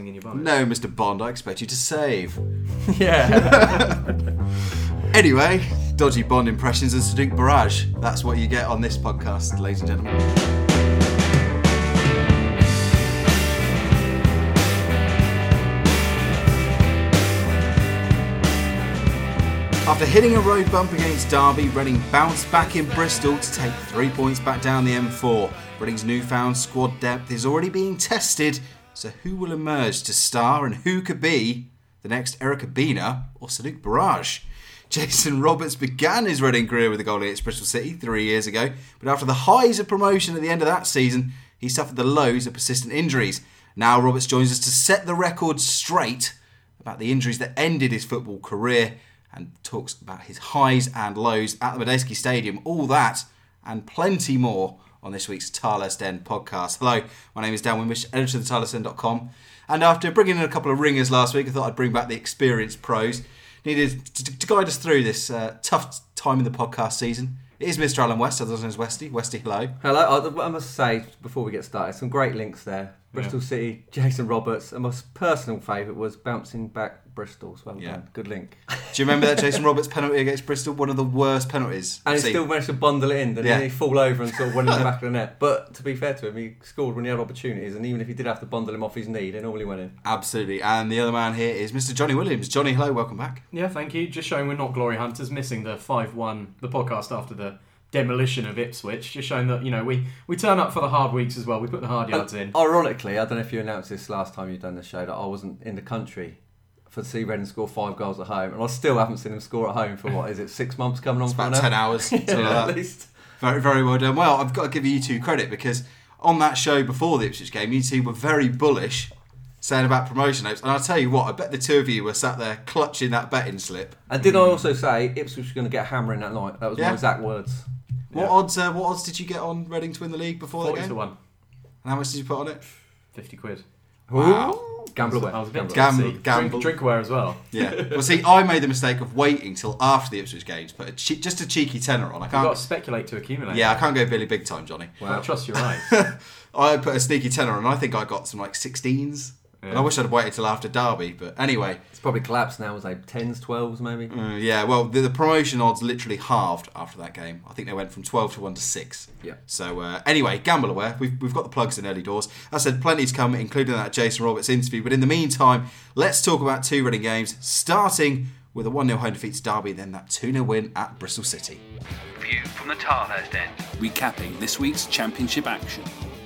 in your boat. No, Mr. Bond, I expect you to save. Yeah. Anyway, dodgy Bond impressions and Sadiq Barrage. That's what you get on this podcast, ladies and gentlemen. After hitting a road bump against Derby, Reading bounced back in Bristol to take 3 points back down the M4. Reading's newfound squad depth is already being tested, so who will emerge to star and who could be the next Eric Abina or Sadiq Barrage? Jason Roberts began his Reading career with a goal against Bristol City 3 years ago, but after the highs of promotion at the end of that season, he suffered the lows of persistent injuries. Now Roberts joins us to set the record straight about the injuries that ended his football career and talks about his highs and lows at the Medeski Stadium. All that and plenty more on this week's Tilehurst End podcast. Hello, my name is Dan Wimbish, editor of thetilehurstend.com. And after bringing in a couple of ringers last week, I thought I'd bring back the experienced pros needed to guide us through this tough time in the podcast season. It is Mr. Alan West, otherwise known as Westy. Westy, hello. Hello. I must say, before we get started, some great links there. Bristol City, Jason Roberts, and my personal favourite was bouncing back Bristol. So well done. Good link. Do you remember that Jason Roberts penalty against Bristol? One of the worst penalties. And he still managed to bundle it in, didn't he fall over and sort of went in the back of the net. But to be fair to him, he scored when he had opportunities, and even if he did have to bundle him off his knee, they normally went in. Absolutely. And the other man here is Mr. Johnny Williams. Johnny, hello, welcome back. Yeah, thank you. Just showing we're not glory hunters, missing the 5-1, the podcast after the demolition of Ipswich, just showing that, you know, we turn up for the hard weeks as well. We put the hard yards in. Ironically, I don't know if you announced this last time you've done the show, that I wasn't in the country to see Reading score 5 goals at home, and I still haven't seen them score at home for, 6 months coming on? It's for about now? 10 hours. At least. Very, very well done. Well, I've got to give you two credit, because on that show before the Ipswich game, you two were very bullish, saying about promotion hopes. And I'll tell you what, I bet the two of you were sat there clutching that betting slip. And did I also say Ipswich was going to get a hammering that night? That was my exact words. What odds did you get on Reading to win the league before that game? 40-1. And how much did you put on it? 50 quid. Wow. Gamble away. I was a bit Gamble. Drinkware as well. Yeah. Well, see, I made the mistake of waiting till after the Ipswich games, put just a cheeky tenner on. I can't. You've got to speculate to accumulate. Yeah, I can't go Billy big time, Johnny. Wow. I trust your eyes. I put a sneaky tenner on, and I think I got some 16s. Yeah. And I wish I'd have waited till after Derby, but anyway. It's probably collapsed now, was 10s, 12s maybe? Yeah, well, the promotion odds literally halved after that game. I think they went from 12 to 1 to 6. Yeah. So anyway, gamble aware. We've got the plugs in early doors. As I said, plenty to come, including that Jason Roberts interview. But in the meantime, let's talk about two Reading games, starting with a 1-0 home defeat to Derby, then that 2-0 win at Bristol City. View from the Tilehurst End. Recapping this week's championship action.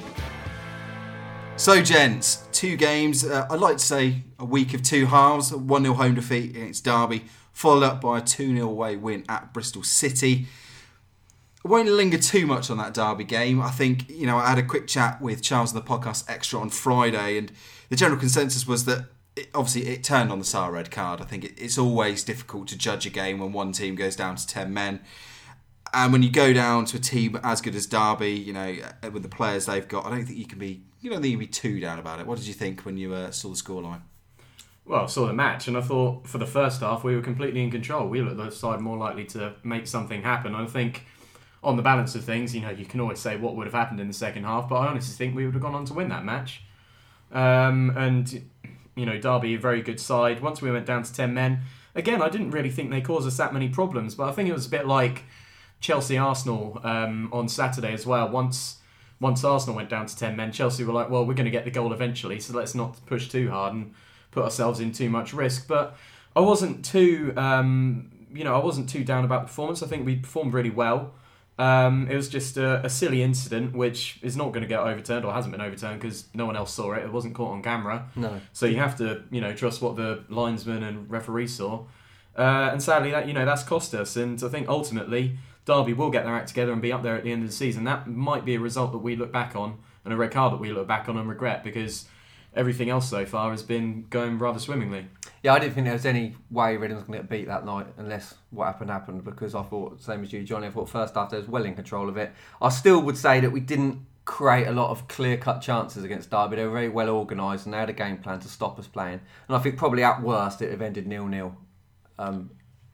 So, gents, two games. I'd like to say a week of two halves. A 1-0 home defeat against Derby, followed up by a 2-0 away win at Bristol City. I won't linger too much on that Derby game. I think, I had a quick chat with Charles on the podcast Extra on Friday, and the general consensus was that it turned on the Sarr red card. I think it's always difficult to judge a game when one team goes down to 10 men. And when you go down to a team as good as Derby, with the players they've got, I don't think you can be too down about it. What did you think when you saw the scoreline? Well, I saw the match, and I thought for the first half we were completely in control. We looked the side more likely to make something happen. I think on the balance of things, you can always say what would have happened in the second half, but I honestly think we would have gone on to win that match. And Derby, a very good side. Once we went down to 10 men, again, I didn't really think they caused us that many problems, but I think it was a bit like Chelsea-Arsenal on Saturday as well. Once Arsenal went down to 10 men, Chelsea were like, well, we're going to get the goal eventually, so let's not push too hard and put ourselves in too much risk. But I wasn't too down about the performance. I think we performed really well. It was just a silly incident, which is not going to get overturned, or hasn't been overturned, because no one else saw it. It wasn't caught on camera. No. So you have to, trust what the linesman and referee saw. And sadly, that's cost us. And I think ultimately Derby will get their act together and be up there at the end of the season. That might be a result that we look back on, and a red card that we look back on and regret, because everything else so far has been going rather swimmingly. Yeah, I didn't think there was any way Reading was going to get beat that night unless what happened, because I thought, same as you, Johnny, I thought first half they was well in control of it. I still would say that we didn't create a lot of clear-cut chances against Derby. They were very well organised and they had a game plan to stop us playing. And I think probably at worst it would have ended 0-0.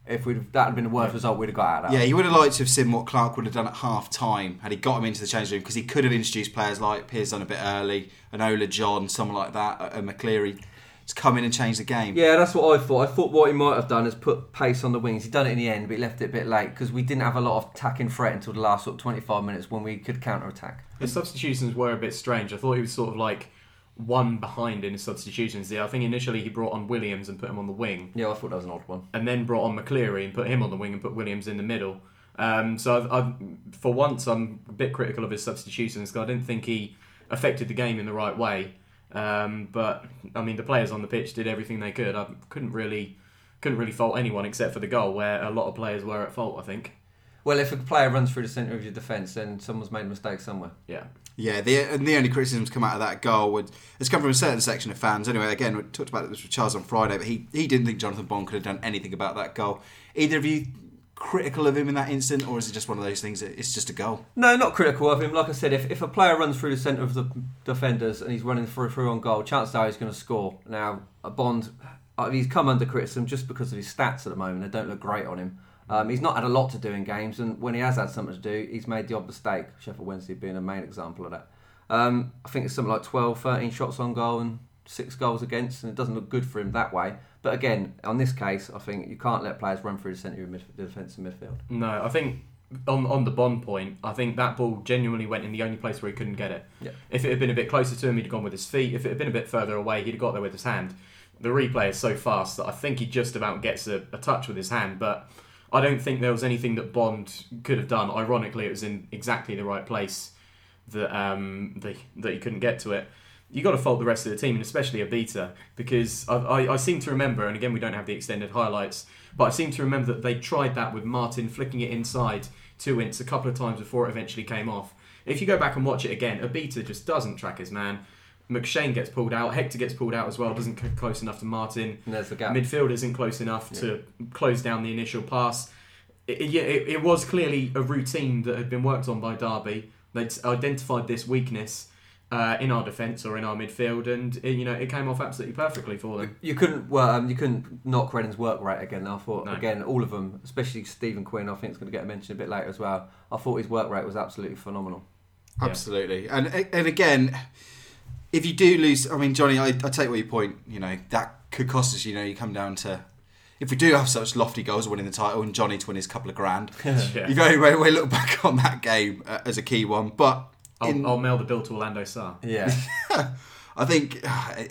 If that had been the worst result, we'd have got out of that. Yeah, you would have liked to have seen what Clark would have done at half-time had he got him into the change room, because he could have introduced players like Pearson a bit early, and Ola John, someone like that, and McCleary to come in and change the game. Yeah, that's what I thought. I thought what he might have done is put pace on the wings. He'd done it in the end, but he left it a bit late because we didn't have a lot of attacking threat until the last sort of 25 minutes when we could counter-attack. His substitutions were a bit strange. I thought he was sort of like one behind in his substitutions. I think initially he brought on Williams and put him on the wing. Yeah, I thought that was an odd one. And then brought on McCleary and put him on the wing and put Williams in the middle. So for once, I'm a bit critical of his substitutions because I didn't think he affected the game in the right way. But I mean, the players on the pitch did everything they could. I couldn't really fault anyone except for the goal, where a lot of players were at fault, I think. Well, if a player runs through the centre of your defence, then someone's made a mistake somewhere. Yeah. Yeah, the only criticisms come out of that goal has come from a certain section of fans. Anyway, again, we talked about this with Charles on Friday, but he didn't think Jonathan Bond could have done anything about that goal. Either of you critical of him in that instant, or is it just one of those things that it's just a goal? No, not critical of him. Like I said, if a player runs through the centre of the defenders and he's running through on goal, chances are he's going to score. Now, Bond, he's come under criticism just because of his stats at the moment. They don't look great on him. He's not had a lot to do in games, and when he has had something to do, he's made the odd mistake. Sheffield Wednesday being a main example of that. I think it's something like 12, 13 shots on goal and 6 goals against, and it doesn't look good for him that way. But again, on this case, I think you can't let players run through the centre of the defensive midfield. No, I think on the Bond point, I think that ball genuinely went in the only place where he couldn't get it. Yeah. If it had been a bit closer to him, he'd have gone with his feet. If it had been a bit further away, he'd have got there with his hand. The replay is so fast that I think he just about gets a touch with his hand, but I don't think there was anything that Bond could have done. Ironically, it was in exactly the right place that he couldn't get to it. You got to fault the rest of the team, and especially Abita, because I seem to remember, and again we don't have the extended highlights, but I seem to remember that they tried that with Martin flicking it inside to Ince a couple of times before it eventually came off. If you go back and watch it again, Abita just doesn't track his man. McShane gets pulled out, Hector gets pulled out as well, doesn't get close enough to Martin. And there's the gap. Midfield isn't close enough to close down the initial pass. It was clearly a routine that had been worked on by Derby. They'd identified this weakness in our defence or in our midfield, and it came off absolutely perfectly for them. You couldn't knock Reading's work rate again. I thought again, all of them, especially Stephen Quinn, I think is going to get mentioned a bit later as well. I thought his work rate was absolutely phenomenal. Absolutely, and again, if you do lose, I mean, Johnny, I take what your point. That could cost us. You come down to, if we do have such lofty goals of winning the title and Johnny to win his couple of grand, you very well look back on that game as a key one. But I'll mail the bill to Orlando Sarr. Yeah. I think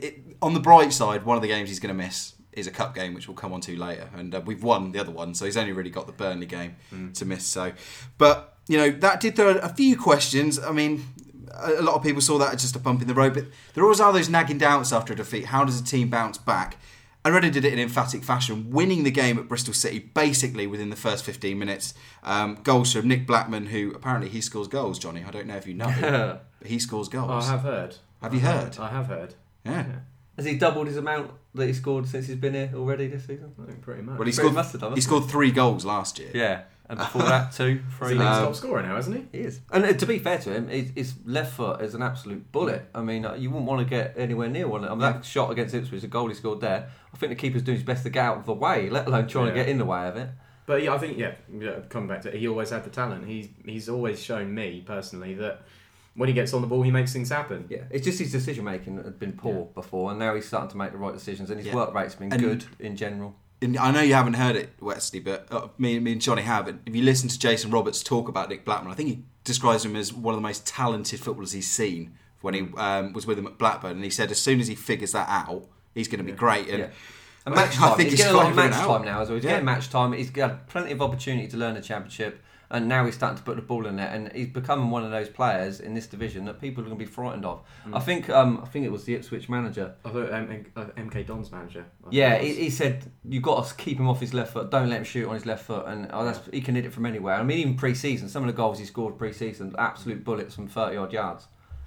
on the bright side, one of the games he's going to miss is a cup game, which we'll come on to later. And we've won the other one, so he's only really got the Burnley game to miss. So, but, that did throw a few questions. I mean, a lot of people saw that as just a bump in the road, but there always are those nagging doubts after a defeat. How does a team bounce back? And Reading did it in emphatic fashion, winning the game at Bristol City basically within the first 15 minutes. Goals from Nick Blackman, who apparently he scores goals, Johnny. I don't know if you know, but he scores goals. I have heard. Have you heard? I have heard. Yeah. Has he doubled his amount that he scored since he's been here already this season? I think pretty much. Well, he scored 3 goals last year. Yeah. And before that, 2, 3. He's top scorer now, isn't he? He is. And to be fair to him, his left foot is an absolute bullet. I mean, you wouldn't want to get anywhere near one. I mean, that shot against Ipswich, the goal he scored there, I think the keeper's doing his best to get out of the way, let alone trying to get in the way of it. But I think, coming back to it, he always had the talent. He's always shown me, personally, that when he gets on the ball, he makes things happen. Yeah, it's just his decision-making that had been poor before, and now he's starting to make the right decisions, and his work rate's been good in general. And I know you haven't heard it, Wesley, but me and Johnny have. And if you listen to Jason Roberts talk about Nick Blackman, I think he describes him as one of the most talented footballers he's seen when he was with him at Blackburn. And he said as soon as he figures that out, he's going to be great. And match time. He's getting a lot of match time now as well. He's getting match time. He's got plenty of opportunity to learn the Championship. And now he's starting to put the ball in there, and he's becoming one of those players in this division that people are going to be frightened of. I think it was the Ipswich manager. I thought MK Don's manager. He said you've got to keep him off his left foot. Don't let him shoot on his left foot, and he can hit it from anywhere. I mean, even pre-season, some of the goals he scored pre-season, absolute bullets from 30-odd yards.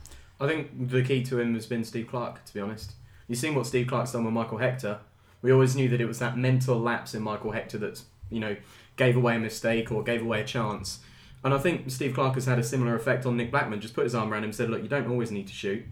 I think the key to him has been Steve Clarke, to be honest. You've seen what Steve Clarke's done with Michael Hector. We always knew that it was that mental lapse in Michael Hector that's, gave away a mistake or gave away a chance. And I think Steve Clarke has had a similar effect on Nick Blackman. Just put his arm around him and said, look, you don't always need to shoot.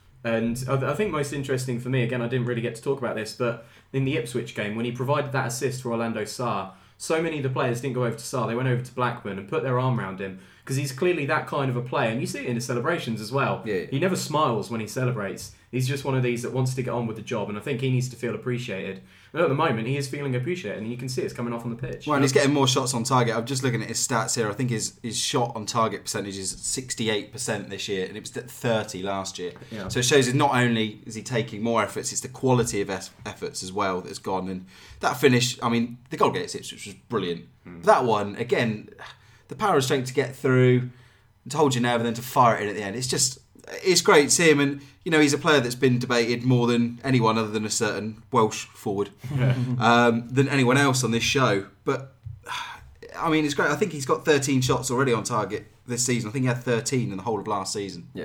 And I think most interesting for me, again, I didn't really get to talk about this, but in the Ipswich game, when he provided that assist for Orlando Sarr so many of the players didn't go over to Sarr. They went over to Blackburn and put their arm around him because he's clearly that kind of a player. And you see it in his celebrations as well. Yeah. He never smiles when he celebrates. He's just one of these that wants to get on with the job, and I think he needs to feel appreciated. And at the moment, he is feeling appreciated, and you can see it's coming off on the pitch. Well, and he's getting more shots on target. I'm just looking at his stats here. I think his shot on target percentage is 68% this year, and it was at 30 last year. Yeah. So it shows that not only is he taking more efforts, it's the quality of efforts as well that's gone. And that finish, I mean, the goal against Ipswich was brilliant. That one, again, the power and strength to get through, to hold your nerve, and then to fire it in at the end. It's great to see him, and he's a player that's been debated more than anyone other than a certain Welsh forward than anyone else on this show. But I mean, it's great. I think he's got 13 shots already on target this season. I think he had 13 in the whole of last season. Yeah.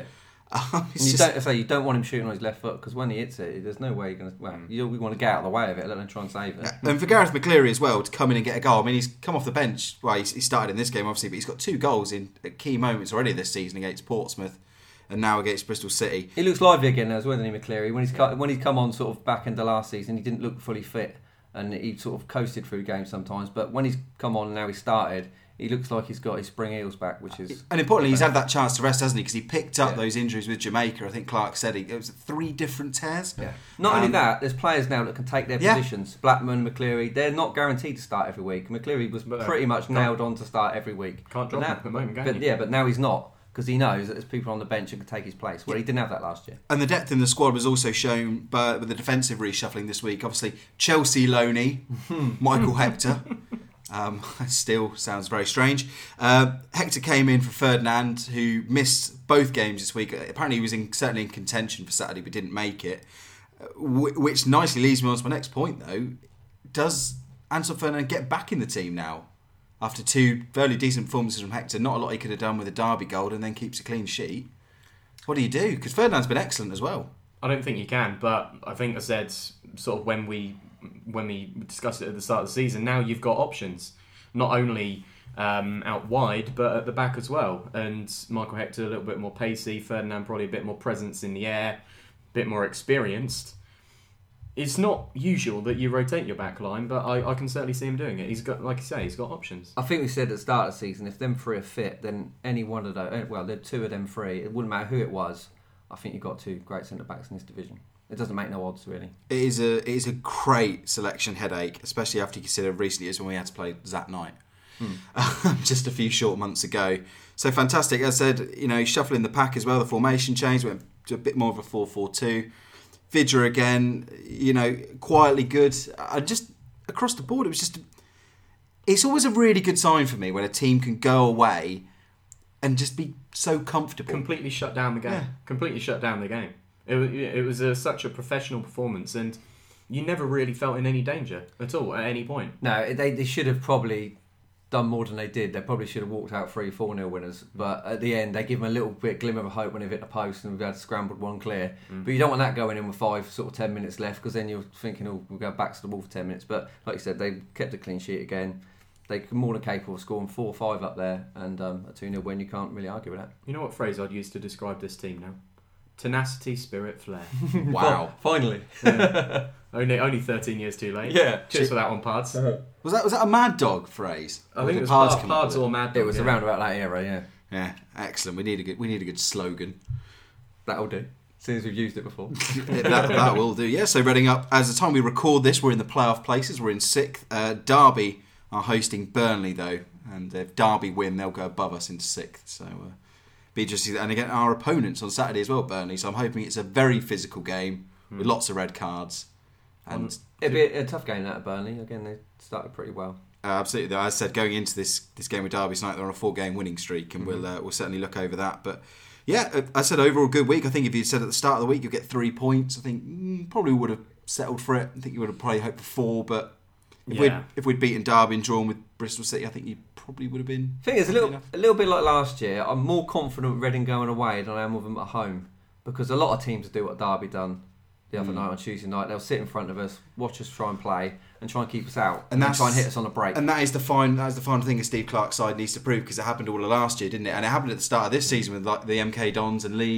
You You don't want him shooting on his left foot because when he hits it, there's no way you're going to. Well, we want to get out of the way of it, let him try and save it. And for Gareth McCleary as well to come in and get a goal. I mean, he's come off the bench. Well, he started in this game obviously, but he's got 2 goals in at key moments already this season against Portsmouth. And now against Bristol City. He looks lively again now as well, doesn't he, McCleary? When he's come on sort of back into last season, he didn't look fully fit, and he sort of coasted through games sometimes. But when he's come on and now he's started, he looks like he's got his spring heels back, which is... And importantly, he's had that chance to rest, hasn't he? Because he picked up those injuries with Jamaica. I think Clark said it was 3 different tears. Yeah. Not only that, there's players now that can take their positions. Blackman, McCleary, they're not guaranteed to start every week. McCleary was pretty much nailed on to start every week. Can't drop him at the moment, can you? But now he's not. Because he knows that there's people on the bench who can take his place. Well, he didn't have that last year. And the depth in the squad was also shown with the defensive reshuffling this week. Obviously, Chelsea loanee, Michael Hector. Still sounds very strange. Hector came in for Ferdinand, who missed both games this week. Apparently he was certainly in contention for Saturday, but didn't make it. Which nicely leads me on to my next point, though. Does Anton Ferdinand get back in the team now? After 2 fairly decent performances from Hector, not a lot he could have done with a Derby goal, and then keeps a clean sheet. What do you do? Because Ferdinand's been excellent as well. I don't think you can, but I think I said sort of when we discussed it at the start of the season, now you've got options, not only out wide, but at the back as well. And Michael Hector a little bit more pacey, Ferdinand probably a bit more presence in the air, a bit more experienced. It's not usual that you rotate your back line, but I can certainly see him doing it. He's got, like you say, he's got options. I think we said at the start of the season, if them 3 are fit, then any one of those, well, there are 2 of them 3, it wouldn't matter who it was. I think you've got 2 great centre-backs in this division. It doesn't make no odds, really. It is a great selection headache, especially after you consider recent years when we had to play Zat Knight. Just a few short months ago. So fantastic. As I said, shuffling the pack as well, the formation change, went to a bit more of a 4-4-2. Vidra again, quietly good. Just across the board, it's always a really good sign for me when a team can go away and just be so comfortable. Completely shut down the game. Yeah. Completely shut down the game. It was such a professional performance, and you never really felt in any danger at all at any point. No, they should have probably done more than they did. They probably should have walked out 3-4-0 winners, but at the end they give them a little bit glimmer of hope when they've hit the post and we've had scrambled one clear. But you don't want that going in with 10 minutes left, because then you're thinking, oh, we'll go back to the wall for 10 minutes. But like you said, they kept a clean sheet again. They're more than capable of scoring 4 or 5 up there, and a 2-0 win, you can't really argue with that. You know what phrase I'd use to describe this team now? Tenacity, spirit, flair. Wow. Finally. Yeah. Only 13 years too late. Yeah. Cheers for that one, Pards. Was that a Mad Dog phrase? I think it was Pards or Mad Dog. It was around about that era, yeah. Yeah, excellent. We need a good slogan. That'll do. As soon as we've used it before. that will do. Yeah. So Reading up. As the time we record this, we're in the playoff places. We're in 6th. Derby are hosting Burnley though, and if Derby win, they'll go above us into 6th. So be interesting. And again, our opponents on Saturday as well, Burnley. So I'm hoping it's a very physical game with lots of red cards. And it'd be a tough game that at Burnley. Again, they started pretty well. Absolutely. As I said, going into this game with Derby tonight, they're on a 4-game winning streak, and we'll certainly look over that. But yeah, I said overall good week. I think if you'd said at the start of the week you'll get 3 points, I think probably would have settled for it. I think you would have probably hoped for 4, but if we'd beaten Derby and drawn with Bristol City, I think you probably would have been. I think it's a little bit like last year. I'm more confident with Reading going away than I am with them at home, because a lot of teams do what Derby done the other night on Tuesday night. They'll sit in front of us, watch us try and play, and try and keep us out, and then try and hit us on a break. And that is the final thing that Steve Clark's side needs to prove, because it happened all of last year, didn't it? And it happened at the start of this season with like the MK Dons and Leeds,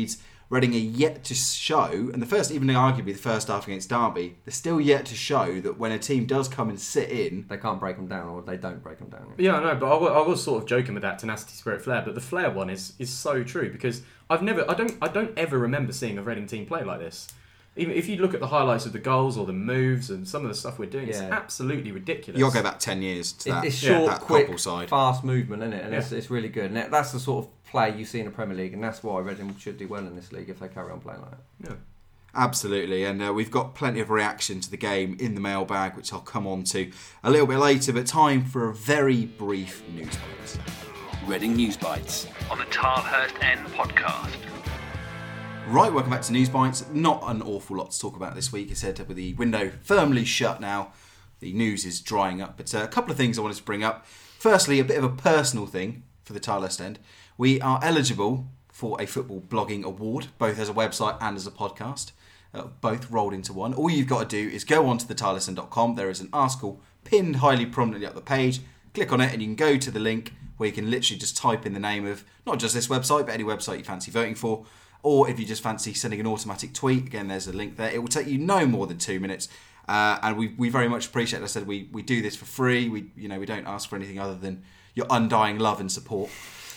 Reading are yet to show, and even arguably the first half against Derby, they're still yet to show that when a team does come and sit in, they can't break them down, or they don't break them down. Yeah, I know, but I was sort of joking with that tenacity, spirit, flair. But the flair one is so true, because I don't ever remember seeing a Reading team play like this. Even if you look at the highlights of the goals or the moves and some of the stuff we're doing, it's absolutely ridiculous. You'll go back 10 years to that. It's short, that quick, side. fast movement, isn't it? And it's really good. And that's the sort of play you see in the Premier League, and that's why Reading should do well in this league if they carry on playing like that. Yeah. Absolutely, and we've got plenty of reaction to the game in the mailbag, which I'll come on to a little bit later, but time for a very brief news bite. Reading News Bites on the Tilehurst End podcast. Right, welcome back to News Bites. Not an awful lot to talk about this week. As I said, with the window firmly shut now, the news is drying up. But a couple of things I wanted to bring up. Firstly, a bit of a personal thing for the Tilehurst End. We are eligible for a football blogging award, both as a website and as a podcast. Both rolled into one. All you've got to do is go onto thetilehurstend.com. There is an article pinned highly prominently up the page. Click on it and you can go to the link where you can literally just type in the name of not just this website, but any website you fancy voting for. Or if you just fancy sending an automatic tweet, again, there's a link there. It will take you no more than 2 minutes. And we very much appreciate it. As I said, we do this for free. We don't ask for anything other than your undying love and support.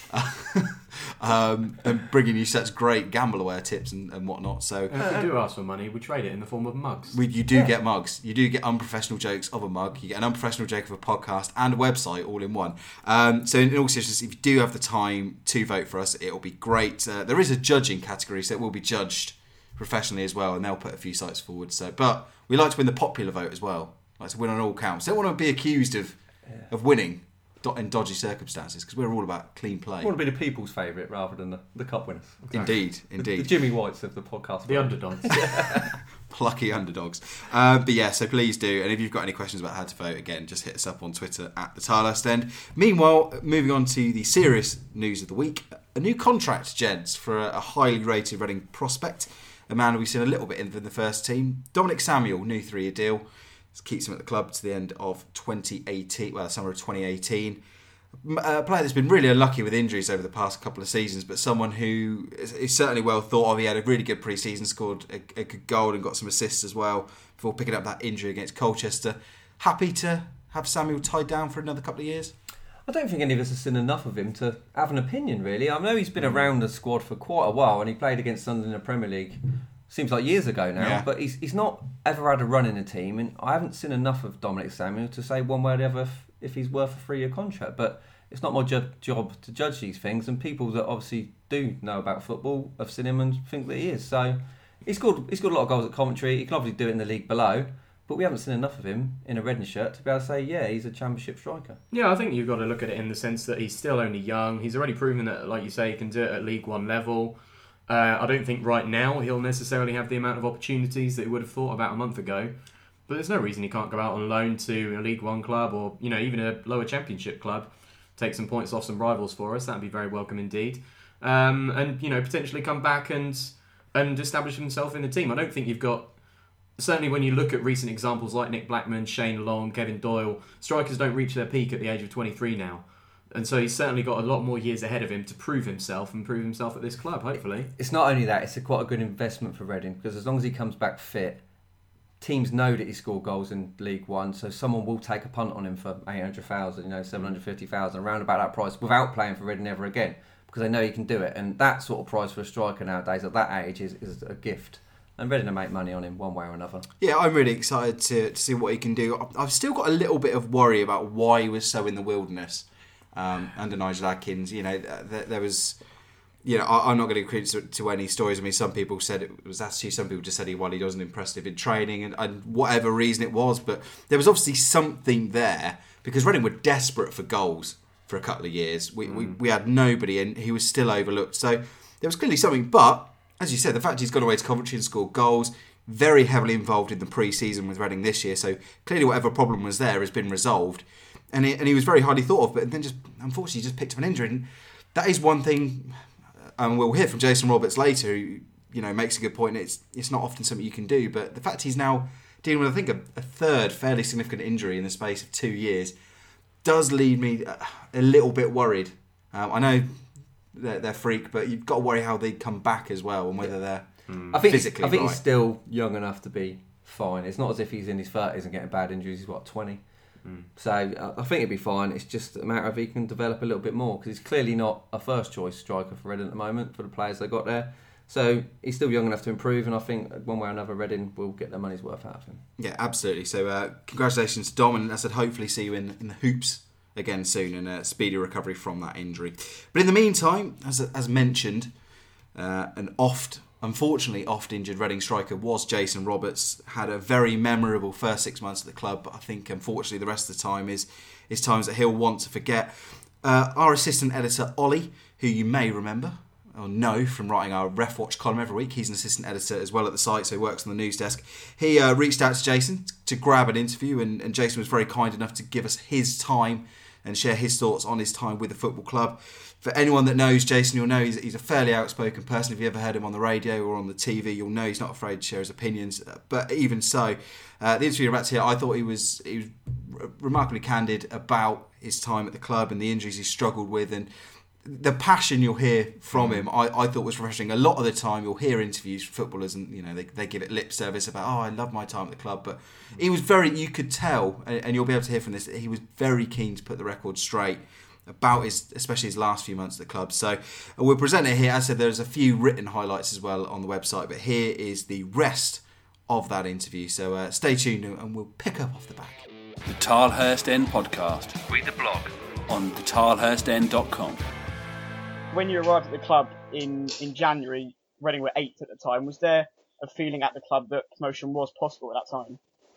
And bringing you such great gamble-aware tips and whatnot. So if we do ask for money, we trade it in the form of mugs. You do get mugs. You do get unprofessional jokes of a mug. You get an unprofessional joke of a podcast and a website all in one. So in all seriousness, if you do have the time to vote for us, it'll be great. There is a judging category, so it will be judged professionally as well, and they'll put a few sites forward. But we like to win the popular vote as well. Like to win on all counts. Don't want to be accused of winning in dodgy circumstances, because we're all about clean play. I want to be the people's favourite rather than the cup winners. Indeed. The Jimmy Whites of the podcast. The underdogs. Plucky underdogs. But yeah, so please do. And if you've got any questions about how to vote, again, just hit us up on Twitter at the Tilehurst End. Meanwhile, moving on to the serious news of the week. A new contract, gents, for a highly rated Reading prospect. A man we've seen a little bit in the first team. Dominic Samuel, new 3-year deal. This keeps him at the club to the end of 2018, summer of 2018. A player that's been really unlucky with injuries over the past couple of seasons, but someone who is certainly well thought of. He had a really good pre-season, scored a good goal and got some assists as well before picking up that injury against Colchester. Happy to have Samuel tied down for another couple of years? I don't think any of us have seen enough of him to have an opinion, really. I know he's been around the squad for quite a while, and he played against Sunderland in the Premier League. Seems like years ago now, but he's not ever had a run in the team, and I haven't seen enough of Dominic Samuel to say one way or the other if he's worth a 3-year contract. But it's not my job to judge these things, and people that obviously do know about football have seen him and think that he is. So he's scored a lot of goals at Coventry. He can obviously do it in the league below, but we haven't seen enough of him in a Reading shirt to be able to say, yeah, he's a championship striker. Yeah, I think you've got to look at it in the sense that he's still only young. He's already proven that, like you say, he can do it at League One level. I don't think right now he'll necessarily have the amount of opportunities that he would have thought about a month ago. But there's no reason he can't go out on loan to a League One club or even a lower Championship club, take some points off some rivals for us. That'd be very welcome indeed. And potentially come back and establish himself in the team. I don't think you've got, certainly when you look at recent examples like Nick Blackman, Shane Long, Kevin Doyle, strikers don't reach their peak at the age of 23 now. And so he's certainly got a lot more years ahead of him to prove himself at this club, hopefully. It's not only that, it's quite a good investment for Reading, because as long as he comes back fit, teams know that he scored goals in League One, so someone will take a punt on him for 800,000, 750,000, around about that price, without playing for Reading ever again, because they know he can do it. And that sort of price for a striker nowadays at that age is a gift. And Reading to make money on him one way or another. Yeah, I'm really excited to see what he can do. I've still got a little bit of worry about why he was so in the wilderness. Under Nigel Adkins, there was, I'm not going to credit to any stories. I mean, some people said it was attitude. Some people just said he wasn't impressive in training, and whatever reason it was. But there was obviously something there, because Reading were desperate for goals for a couple of years. We had nobody, and he was still overlooked. So there was clearly something. But as you said, the fact he's gone away to Coventry and scored goals, very heavily involved in the pre-season with Reading this year. So clearly, whatever problem was there has been resolved. And he was very highly thought of, but then unfortunately just picked up an injury. And that is one thing, and we'll hear from Jason Roberts later, who makes a good point. It's not often something you can do, but the fact he's now dealing with, I think, a third fairly significant injury in the space of 2 years does leave me a little bit worried. I know their freak, but you've got to worry how they come back as well and whether they're physically I think right. he's still young enough to be fine. It's not as if he's in his 30s and getting bad injuries. He's 20. So I think he'd be fine. It's just a matter of he can develop a little bit more, because he's clearly not a first choice striker for Reading at the moment for the players they got there. So he's still young enough to improve, and I think one way or another Reading will get their money's worth out of him. Yeah, absolutely. So congratulations, Dom, and as I said, hopefully see you in the hoops again soon, and a speedy recovery from that injury. But in the meantime, as mentioned, an unfortunately oft-injured Reading striker was Jason Roberts. Had a very memorable first 6 months at the club, but I think unfortunately the rest of the time is times that he'll want to forget. Our assistant editor, Ollie, who you may remember or know from writing our Ref Watch column every week, he's an assistant editor as well at the site, so he works on the news desk. He reached out to Jason to grab an interview, and Jason was very kind enough to give us his time and share his thoughts on his time with the football club. For anyone that knows Jason, you'll know he's a fairly outspoken person. If you ever heard him on the radio or on the TV, you'll know he's not afraid to share his opinions. But even so, the interview you're about to hear, I thought he was remarkably candid about his time at the club and the injuries he struggled with, and the passion you'll hear from him, I thought was refreshing. A lot of the time you'll hear interviews from footballers and they give it lip service about, I love my time at the club, but he was you could tell, and you'll be able to hear from this, he was very keen to put the record straight about especially his last few months at the club. So we'll present it here. As I said, there's a few written highlights as well on the website, but here is the rest of that interview. So stay tuned and we'll pick up off the back. The Tilehurst End Podcast. Read the blog on thetilehurstend.com. When you arrived at the club in January, Reading were 8th at the time. Was there a feeling at the club that promotion was possible at that time?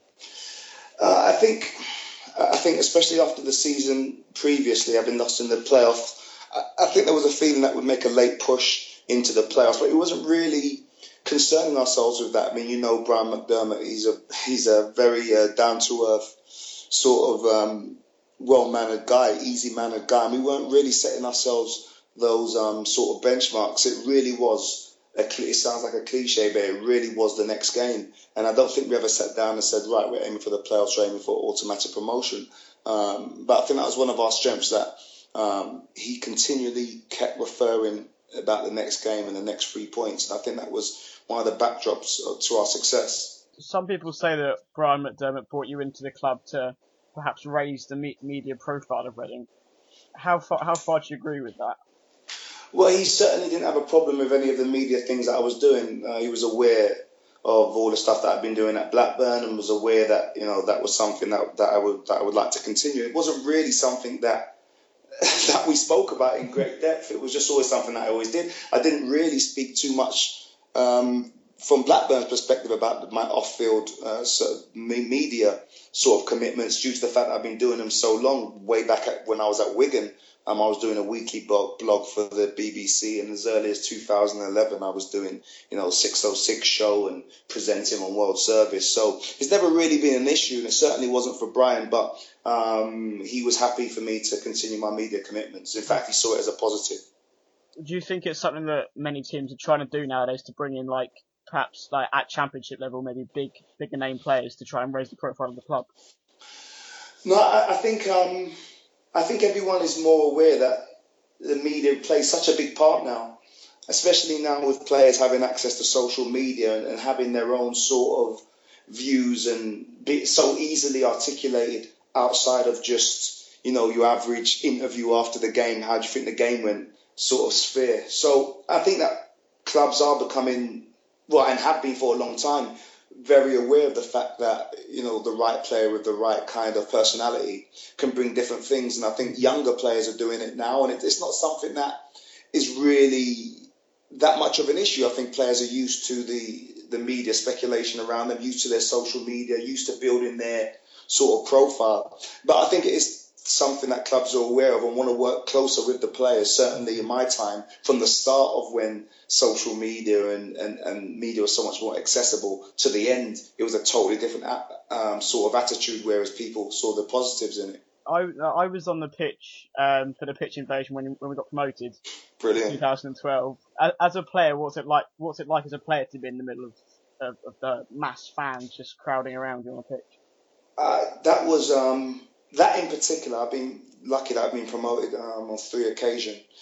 I think especially after the season previously, having lost in the playoff, I think there was a feeling that would make a late push into the playoffs, but it wasn't really concerning ourselves with that. I mean, Brian McDermott, he's a very down-to-earth sort of well-mannered guy, easy-mannered guy, and we weren't really setting ourselves those sort of benchmarks. It really was, it sounds like a cliche, but it really was the next game. And I don't think we ever sat down and said, right, we're aiming for the playoffs, we're aiming for automatic promotion. But I think that was one of our strengths, that he continually kept referring about the next game and the next 3 points. And I think that was one of the backdrops to our success. Some people say that Brian McDermott brought you into the club to perhaps raise the media profile of Reading. How far do you agree with that? Well, he certainly didn't have a problem with any of the media things that I was doing. He was aware of all the stuff that I'd been doing at Blackburn, and was aware that that was something that I would like to continue. It wasn't really something that we spoke about in great depth. It was just always something that I always did. I didn't really speak too much from Blackburn's perspective about my off-field media sort of commitments, due to the fact that I've been doing them so long. Way back when I was at Wigan, I was doing a weekly blog for the BBC, and as early as 2011 I was doing 606 show and presenting on World Service. So it's never really been an issue, and it certainly wasn't for Brian, but he was happy for me to continue my media commitments. In fact, he saw it as a positive. Do you think it's something that many teams are trying to do nowadays, to bring in perhaps at championship level, maybe bigger name players to try and raise the profile of the club? No, I think everyone is more aware that the media plays such a big part now, especially now with players having access to social media and having their own sort of views and be so easily articulated outside of just, your average interview after the game, how do you think the game went sort of sphere. So I think that clubs are becoming, and have been for a long time, very aware of the fact that, the right player with the right kind of personality can bring different things. And I think younger players are doing it now, and it's not something that is really that much of an issue. I think players are used to the media speculation around them, used to their social media, used to building their sort of profile. But I think it is something that clubs are aware of and want to work closer with the players. Certainly in my time, from the start of when social media and media was so much more accessible, to the end, it was a totally different sort of attitude, whereas people saw the positives in it. I was on the pitch for the pitch invasion when we got promoted. Brilliant. In 2012. As a player, what's it like as a player to be in the middle of the mass fans just crowding around you on the pitch? That was that in particular. I've been lucky that I've been promoted on 3 occasions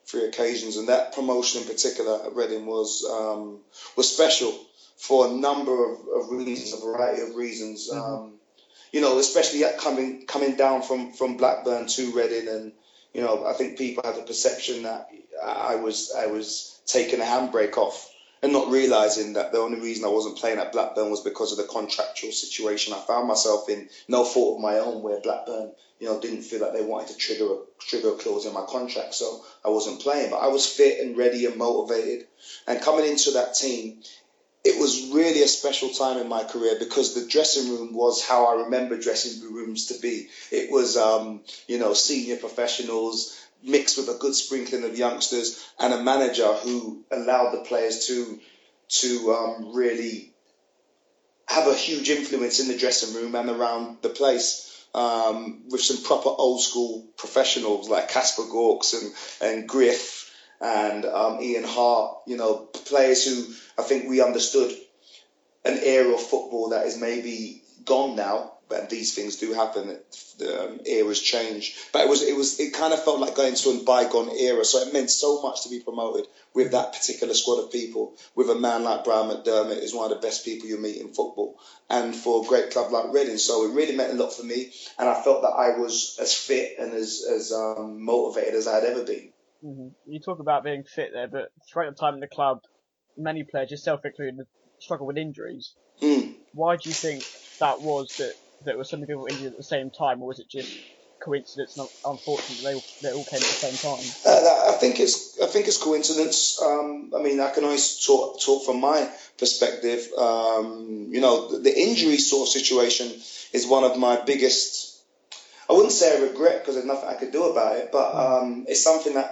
three occasions, and that promotion in particular at Reading was special for a number of reasons, a variety of reasons. Especially coming down from Blackburn to Reading, and I think people had the perception that I was taking a handbrake off and not realising that the only reason I wasn't playing at Blackburn was because of the contractual situation I found myself in, no fault of my own, where Blackburn, didn't feel like they wanted to trigger a clause in my contract, so I wasn't playing. But I was fit and ready and motivated, and coming into that team, it was really a special time in my career because the dressing room was how I remember dressing rooms to be. It was, senior professionals mixed with a good sprinkling of youngsters and a manager who allowed the players to really have a huge influence in the dressing room and around the place. With some proper old school professionals like Casper Gorks and Griff and Ian Hart, players who I think we understood an era of football that is maybe gone now, but these things do happen. The eras change, but it kind of felt like going to a bygone era. So it meant so much to be promoted with that particular squad of people, with a man like Brian McDermott, who's one of the best people you meet in football, and for a great club like Reading. So it really meant a lot for me, and I felt that I was as fit and as motivated as I had ever been. Mm-hmm. You talk about being fit there, but throughout the time in the club, many players, yourself included, struggle with injuries. Why do you think that was, that there were so many people injured at the same time, or was it just coincidence and unfortunately they all came at the same time? I think it's coincidence. I can always talk from my perspective. The injury sort of situation is one of my biggest, I wouldn't say a regret because there's nothing I could do about it, but it's something that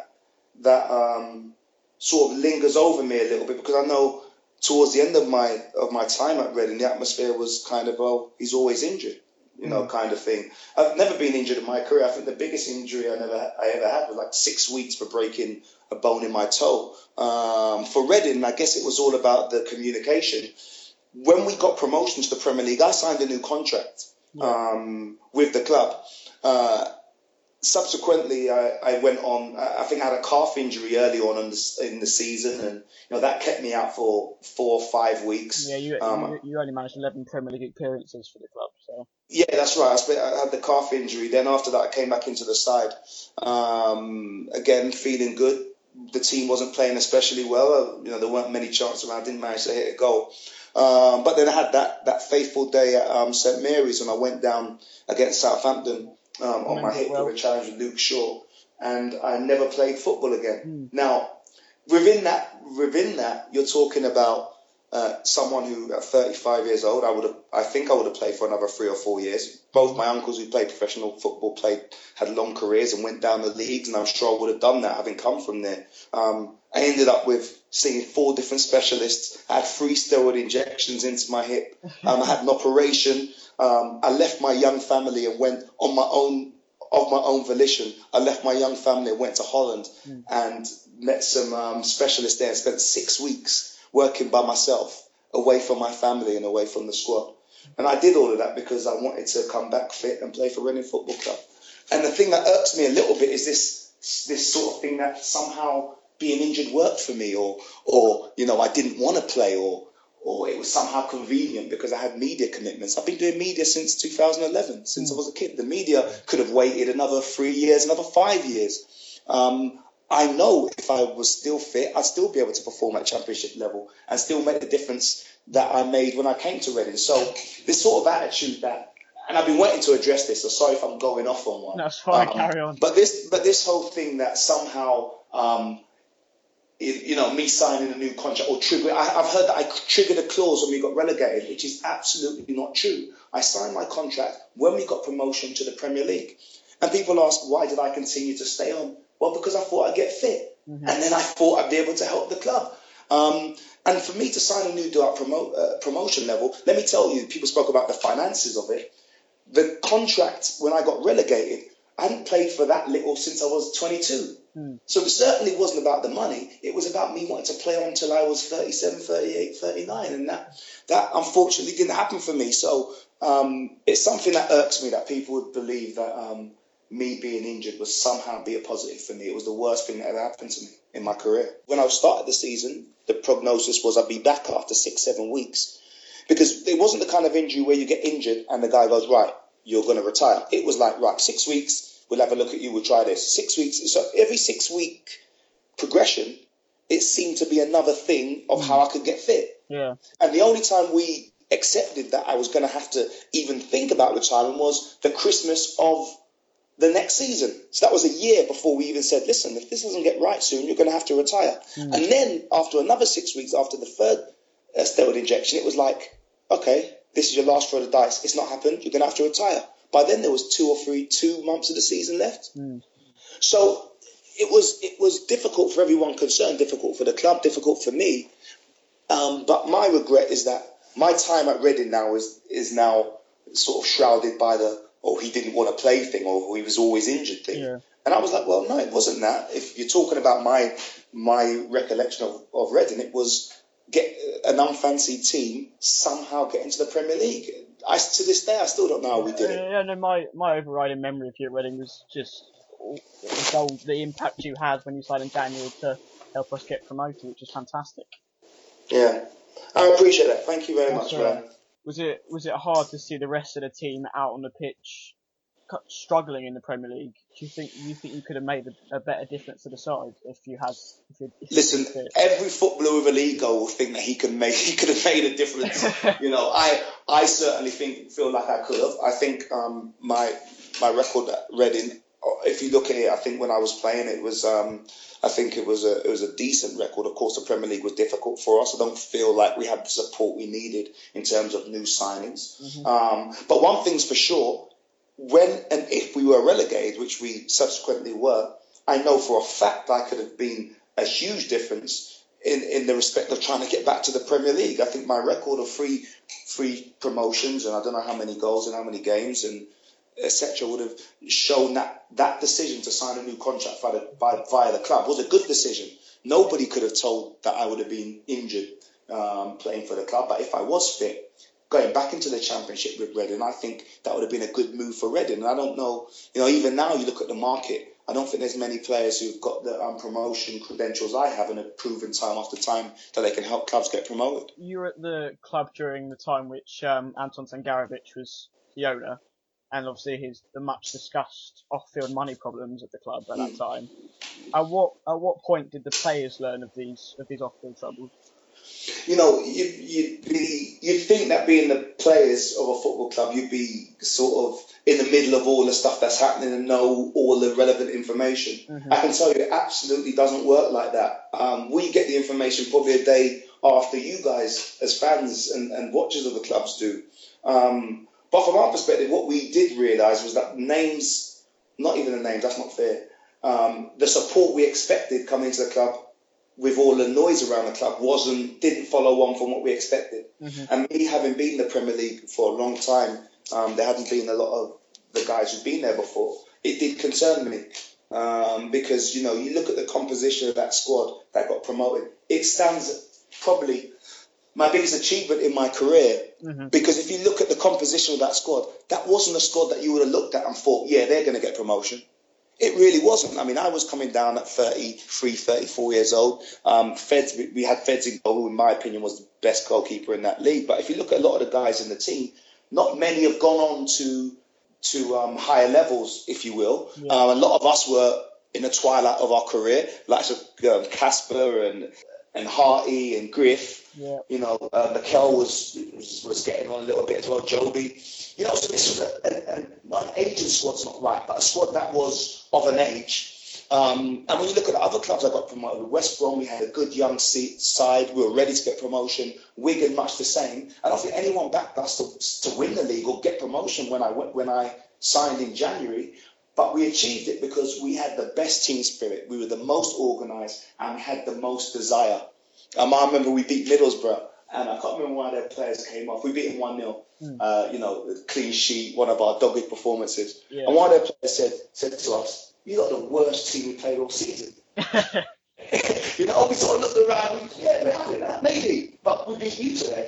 sort of lingers over me a little bit, because I know towards the end of my time at Reading, the atmosphere was kind of, well, he's always injured, kind of thing. I've never been injured in my career. I think the biggest injury I ever had was like 6 weeks for breaking a bone in my toe. For Reading, I guess it was all about the communication. When we got promotion to the Premier League, I signed a new contract with the club. Subsequently, I went on. I think I had a calf injury early on in the season, and that kept me out for 4 or 5 weeks. Yeah, you only managed 11 Premier League appearances for the club. So yeah, that's right. I had the calf injury. Then after that, I came back into the side. Again, feeling good. The team wasn't playing especially well. There weren't many chances around. I didn't manage to hit a goal. But then I had that faithful day at St Mary's when I went down against Southampton. On my hip with a challenge with Luke Shaw, and I never played football again. Now, within that, you're talking about someone who, at 35 years old, I think I would have played for another 3 or 4 years. Both my uncles who played professional football had long careers and went down the leagues, and I'm sure I would have done that, having come from there. I ended up with seeing 4 different specialists. I had 3 steroid injections into my hip. I had an operation. I left my young family and went of my own volition. I left my young family and went to Holland and met some specialists there and spent 6 weeks working by myself, away from my family and away from the squad. And I did all of that because I wanted to come back fit and play for Reading Football Club. And the thing that irks me a little bit is this sort of thing that somehow being injured worked for me, or I didn't want to play, or it was somehow convenient because I had media commitments. I've been doing media since 2011, since I was a kid. The media could have waited another 3 years, another 5 years. I know if I was still fit, I'd still be able to perform at championship level and still make the difference that I made when I came to Reading. So this sort of attitude and I've been waiting to address this, so sorry if I'm going off on one. That's fine, carry on. But this whole thing that somehow... me signing a new contract or trigger. I've heard that I triggered a clause when we got relegated, which is absolutely not true. I signed my contract when we got promotion to the Premier League. And people ask, why did I continue to stay on? Well, because I thought I'd get fit. And then I thought I'd be able to help the club. And for me to sign a new deal at promotion level, let me tell you, people spoke about the finances of it. The contract, when I got relegated, I hadn't played for that little since I was 22. So it certainly wasn't about the money. It was about me wanting to play on until I was 37, 38, 39. And that unfortunately didn't happen for me. So it's something that irks me that people would believe that me being injured would somehow be a positive for me. It was the worst thing that ever happened to me in my career. When I started the season, the prognosis was I'd be back after 6-7 weeks. Because it wasn't the kind of injury where you get injured and the guy goes, right, you're going to retire. It was like, right, 6 weeks, we'll have a look at you, we'll try this. 6 weeks. So every 6 week progression, it seemed to be another thing of how I could get fit. Yeah. And the only time we accepted that I was going to have to even think about retiring was the Christmas of the next season. So that was a year before we even said, listen, if this doesn't get right soon, you're going to have to retire. And then after another 6 weeks, after the third steroid injection, it was like, okay, this is your last throw of the dice. It's not happened. You're going to have to retire. By then there was 2 months of the season left. So it was difficult for everyone concerned, difficult for the club, difficult for me. But my regret is that my time at Reading now is now sort of shrouded by he didn't want to play thing, or he was always injured thing. Yeah. And I was like, well, no, it wasn't that. If you're talking about my recollection of Reading, it was get an unfancied team somehow get into the Premier League. To this day, I still don't know how we did it. Yeah, no, my overriding memory of you at Reading was just the impact you had when you signed in January to help us get promoted, which is fantastic. Yeah, I appreciate that. Thank you very much, man. Was it hard to see the rest of the team out on the pitch struggling in the Premier League? Do you think you could have made a better difference to the side if you had? Listen, every footballer with a league goal will think that he could have made a difference. I certainly feel like I could have. I think my record at Reading, if you look at it, I think when I was playing, it was a decent record. Of course, the Premier League was difficult for us. I don't feel like we had the support we needed in terms of new signings. But one thing's for sure. When and if we were relegated, which we subsequently were, I know for a fact I could have been a huge difference in the respect of trying to get back to the Premier League. I think my record of free promotions, and I don't know how many goals and how many games and etc. would have shown that decision to sign a new contract via the club was a good decision. Nobody could have told that I would have been injured playing for the club, but if I was fit, going back into the Championship with Reading, I think that would have been a good move for Reading. And I don't know, even now you look at the market, I don't think there's many players who've got the promotion credentials I have and have proven time after time that they can help clubs get promoted. You were at the club during the time which Anton Sangarovic was the owner, and obviously the much discussed off-field money problems at the club at that time. At what point did the players learn of these off-field troubles? You'd think that being the players of a football club, you'd be sort of in the middle of all the stuff that's happening and know all the relevant information. I can tell you it absolutely doesn't work like that. We get the information probably a day after you guys as fans and watchers of the clubs do. But from our perspective, what we did realise was that names, not even the names, that's not fair. The support we expected coming into the club with all the noise around the club didn't follow on from what we expected. And me having been in the Premier League for a long time, there hadn't been a lot of the guys who'd been there before. It did concern me because, you look at the composition of that squad that got promoted. It stands probably my biggest achievement in my career because if you look at the composition of that squad, that wasn't a squad that you would have looked at and thought, yeah, they're going to get promotion. It really wasn't. I mean, I was coming down at 33, 34 years old. We had Feds in goal, who in my opinion was the best goalkeeper in that league. But if you look at a lot of the guys in the team, not many have gone on to higher levels, if you will. Yeah. A lot of us were in the twilight of our career, like Casper and Harty and Griff. Yeah. Mikel was getting on a little bit as well, Joby. So this was not an aging squad's not right, but a squad that was of an age. And when you look at the other clubs that got promoted, with West Brom, we had a good young side. We were ready to get promotion. Wigan, much the same. I don't think anyone backed us to win the league or get promotion when I signed in January. But we achieved it because we had the best team spirit. We were the most organised and we had the most desire. I remember we beat Middlesbrough. And I can't remember why their players came off. We beat them 1-0. Clean sheet, one of our dogged performances. Yeah. And one of their players said to us, "You got the worst team we played all season." We sort of looked around. Yeah, we're having that, maybe. But we beat you today.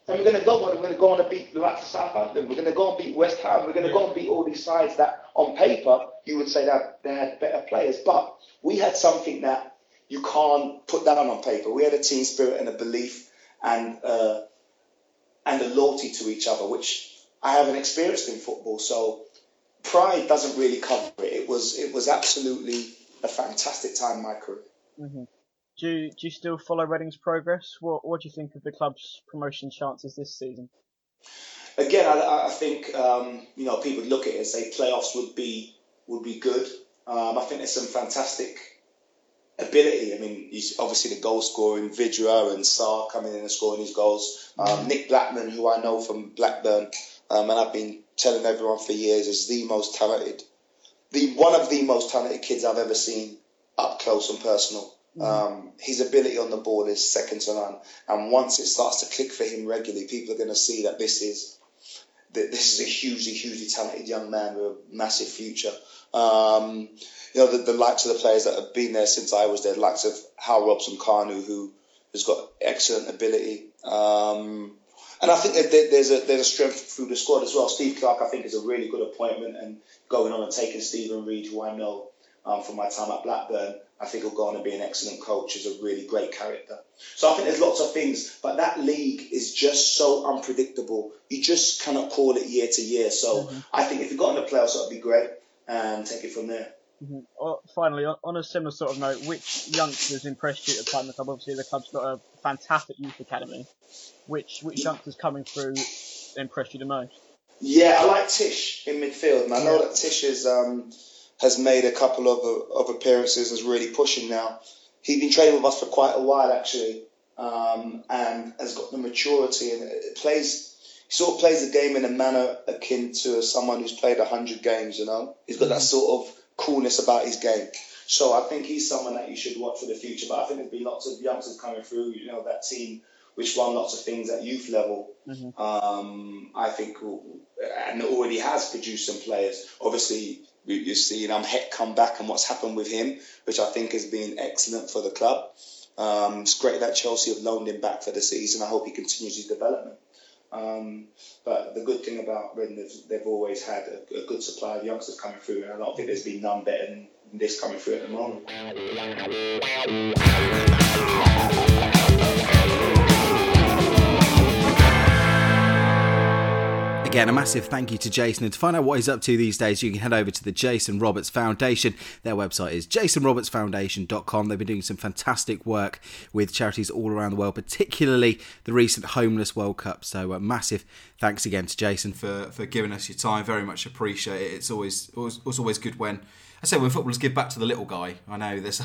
And we're going to go on and beat the likes of Southampton. We're going to go and beat West Ham. We're going to go and beat all these sides that, on paper, you would say that they had better players. But we had something that you can't put down on paper. We had a team spirit and a belief and a loyalty to each other, which I haven't experienced in football. So pride doesn't really cover it. It was absolutely a fantastic time in my career. Mm-hmm. Do you still follow Reading's progress? What do you think of the club's promotion chances this season? Again, I think people look at it and say playoffs would be good. I think there's some fantastic ability. I mean, obviously the goal scoring, Vidra and Sarr coming in and scoring these goals. Nick Blackman, who I know from Blackburn, and I've been telling everyone for years, is one of the most talented kids I've ever seen up close and personal. His ability on the ball is second to none, and once it starts to click for him regularly, people are going to see that this is a hugely talented young man with a massive future. The likes of the players that have been there since I was there, the likes of Hal Robson-Kanu, who has got excellent ability, and I think that there's a strength through the squad as well. Steve Clarke, I think, is a really good appointment, and going on and taking Stephen Reid, who I know from my time at Blackburn, I think he'll go on and be an excellent coach. He's a really great character. So I think there's lots of things, but that league is just so unpredictable. You just cannot call it year to year. So I think if you got in the playoffs, that would be great, and take it from there. Finally, on a similar sort of note, which youngsters impressed you at the time of the club? Obviously, the club's got a fantastic youth academy. Which youngsters coming through impressed you the most? Yeah, I like Tish in midfield, and I know that Tish has made a couple of appearances and is really pushing now. He's been training with us for quite a while, actually, and has got the maturity, and he sort of plays the game in a manner akin to someone who's played 100 games, He's got that sort of coolness about his game. So I think he's someone that you should watch for the future. But I think there's been lots of youngsters coming through, that team which won lots of things at youth level. I think, and already has produced some players. Obviously, you've seen Het come back and what's happened with him, which I think has been excellent for the club. It's great that Chelsea have loaned him back for the season. I hope he continues his development. But the good thing about Reading is they've always had a good supply of youngsters coming through, and I don't think there's been none better than this coming through at the moment. Again, a massive thank you to Jason, and to find out what he's up to these days, you can head over to the Jason Roberts Foundation. Their website is jasonrobertsfoundation.com. They've been doing some fantastic work with charities all around the world, particularly the recent Homeless World Cup. So a massive thanks again to Jason for giving us your time. Very much appreciate it. It's always good when footballers give back to the little guy. I know there's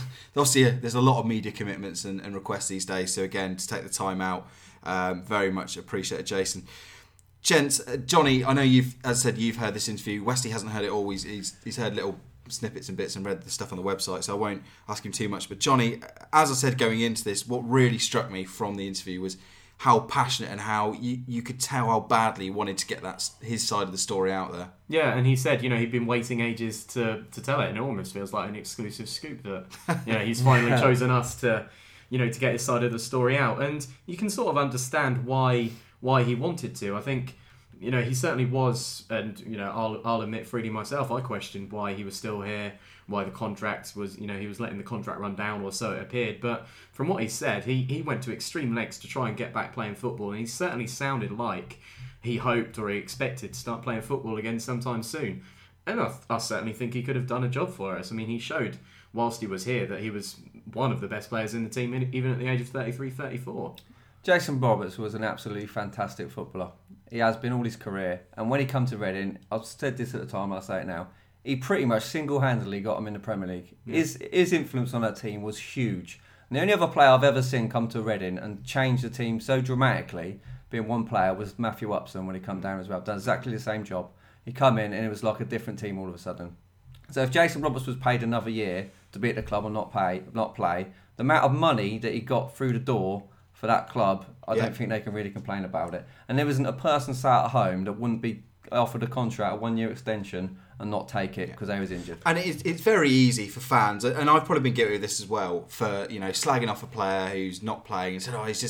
a lot of media commitments and requests these days. So again, to take the time out, very much appreciate it, Jason. Gents, Johnny, I know you've heard this interview. Westy hasn't heard it all. He's heard little snippets and bits and read the stuff on the website, so I won't ask him too much. But Johnny, as I said going into this, what really struck me from the interview was how passionate and how you could tell how badly he wanted to get his side of the story out there. Yeah, and he said, he'd been waiting ages to tell it, and it almost feels like an exclusive scoop that, he's finally chosen us to get his side of the story out. And you can sort of understand why he wanted to. I think, he certainly was, and, I'll admit freely myself, I questioned why he was still here, why the contract was, he was letting the contract run down, or so it appeared. But from what he said, he went to extreme lengths to try and get back playing football, and he certainly sounded like he hoped or he expected to start playing football again sometime soon. And I certainly think he could have done a job for us. I mean, he showed, whilst he was here, that he was one of the best players in the team, even at the age of 33, 34. Jason Roberts was an absolutely fantastic footballer. He has been all his career. And when he come to Reading, I've said this at the time, I'll say it now, he pretty much single-handedly got him in the Premier League. Yeah. His influence on that team was huge. And the only other player I've ever seen come to Reading and change the team so dramatically, being one player, was Matthew Upson when he come down as well. Done exactly the same job. He come in and it was like a different team all of a sudden. So if Jason Roberts was paid another year to be at the club and not play, the amount of money that he got through the door for that club, I don't think they can really complain about it. And there isn't a person sat at home that wouldn't be offered a contract, a 1-year extension, and not take it because they was injured. And it's very easy for fans, and I've probably been guilty of this as well, for slagging off a player who's not playing and said, he's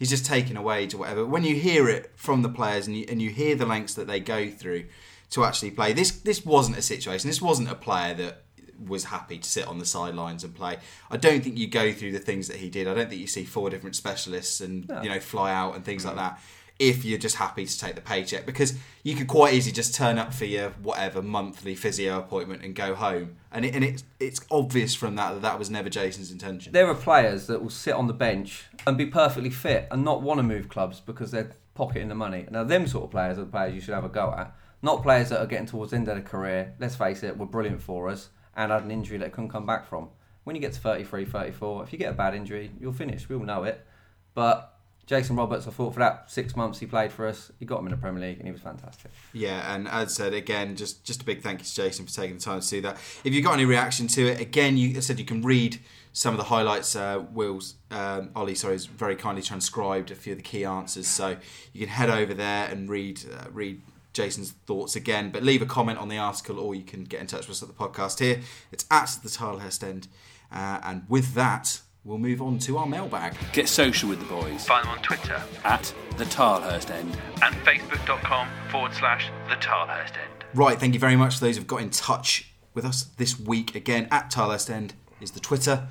he's just taking a wage or whatever. When you hear it from the players and you hear the lengths that they go through to actually play, this wasn't a situation. This wasn't a player that was happy to sit on the sidelines and play. I don't think you go through the things that he did. I don't think you see 4 different specialists and fly out and things like that if you're just happy to take the paycheck, because you could quite easily just turn up for your whatever monthly physio appointment and go home. And it's obvious from that was never Jason's intention. There are players that will sit on the bench and be perfectly fit and not want to move clubs because they're pocketing the money. Now, them sort of players are the players you should have a go at, not players that are getting towards the end of their career. Let's face it, were brilliant for us and had an injury that couldn't come back from. When you get to 33, 34, if you get a bad injury, you'll finish. We all know it. But Jason Roberts, I thought for that 6 months he played for us, he got him in the Premier League and he was fantastic. Yeah, and as said, again, just a big thank you to Jason for taking the time to do that. If you've got any reaction to it, again, you can read some of the highlights. Ollie has very kindly transcribed a few of the key answers, so you can head over there and read Jason's thoughts again. But leave a comment on the article, or you can get in touch with us at the podcast here. It's at the Tilehurst End, and with that, we'll move on to our mailbag. Get social with the boys. Find them on Twitter at the Tilehurst End and facebook.com/the Tilehurst End. Right, thank you very much to those who've got in touch with us this week. Again, at Tilehurst End is the Twitter.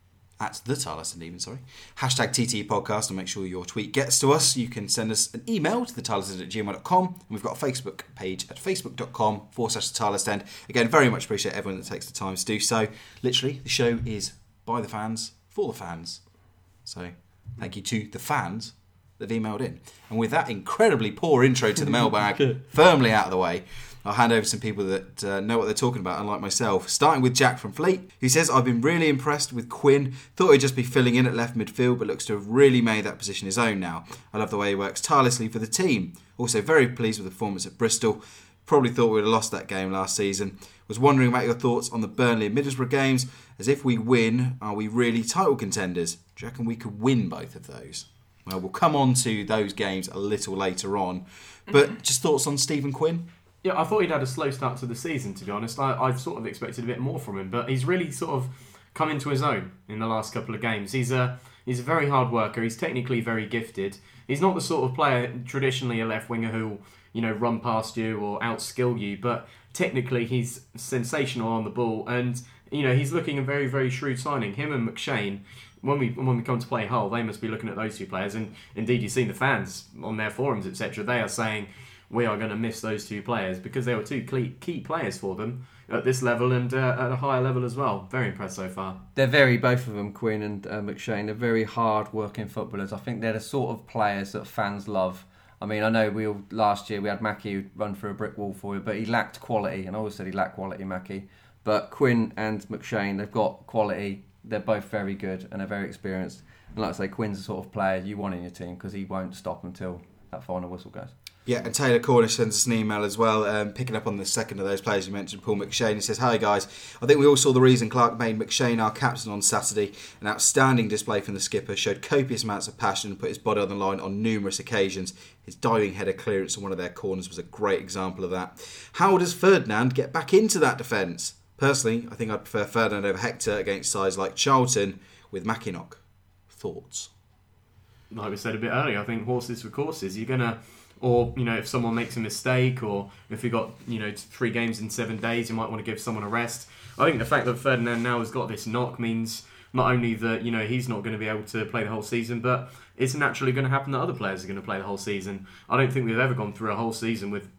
At the Tilehurst End even, sorry. Hashtag TTE Podcast, and make sure your tweet gets to us. You can send us an email to thetilehurstend@gmail.com, and we've got a Facebook page at facebook.com/the End. Again, very much appreciate everyone that takes the time to do so. Literally, the show is by the fans, for the fans. So thank you to the fans that have emailed in. And with that incredibly poor intro to the mailbag firmly out of the way, I'll hand over to some people that know what they're talking about, unlike myself. Starting with Jack from Fleet, who says, I've been really impressed with Quinn. Thought he'd just be filling in at left midfield, but looks to have really made that position his own now. I love the way he works tirelessly for the team. Also very pleased with the performance at Bristol. Probably thought we would have lost that game last season. Was wondering about your thoughts on the Burnley and Middlesbrough games, as if we win, are we really title contenders? Do you reckon we could win both of those? Well, we'll come on to those games a little later on. But just thoughts on Stephen Quinn? Yeah, I thought he'd had a slow start to the season, to be honest. I sort of expected a bit more from him, but he's really sort of come into his own in the last couple of games. He's a very hard worker. He's technically very gifted. He's not the sort of player, traditionally a left winger, who'll run past you or outskill you, but technically he's sensational on the ball, and he's looking a very, very shrewd signing. Him and McShane, when we come to play Hull, they must be looking at those two players, and indeed you've seen the fans on their forums, etc. They are saying we are going to miss those two players because they were two key players for them at this level and at a higher level as well. Very impressed so far. They're both of them, Quinn and McShane, they're very hard working footballers. I think they're the sort of players that fans love. I mean, I know last year we had Mackie who'd run through a brick wall for you, but he lacked quality, and I always said he lacked quality, Mackie. But Quinn and McShane, they've got quality. They're both very good and they're very experienced. And like I say, Quinn's the sort of player you want in your team because he won't stop until that final whistle goes. Yeah, and Taylor Cornish sends us an email as well, picking up on the second of those players you mentioned, Paul McShane. He says, hi guys, I think we all saw the reason Clark made McShane our captain on Saturday. An outstanding display from the skipper, showed copious amounts of passion and put his body on the line on numerous occasions. His diving header clearance on one of their corners was a great example of that. How does Ferdinand get back into that defence? Personally, I think I'd prefer Ferdinand over Hector against sides like Charlton with Mackinock. Thoughts? Like we said a bit earlier, I think horses for courses. You're going to... Or, if someone makes a mistake, or if you've got, 3 games in 7 days, you might want to give someone a rest. I think the fact that Ferdinand now has got this knock means not only that, he's not going to be able to play the whole season, but it's naturally going to happen that other players are going to play the whole season. I don't think we've ever gone through a whole season with,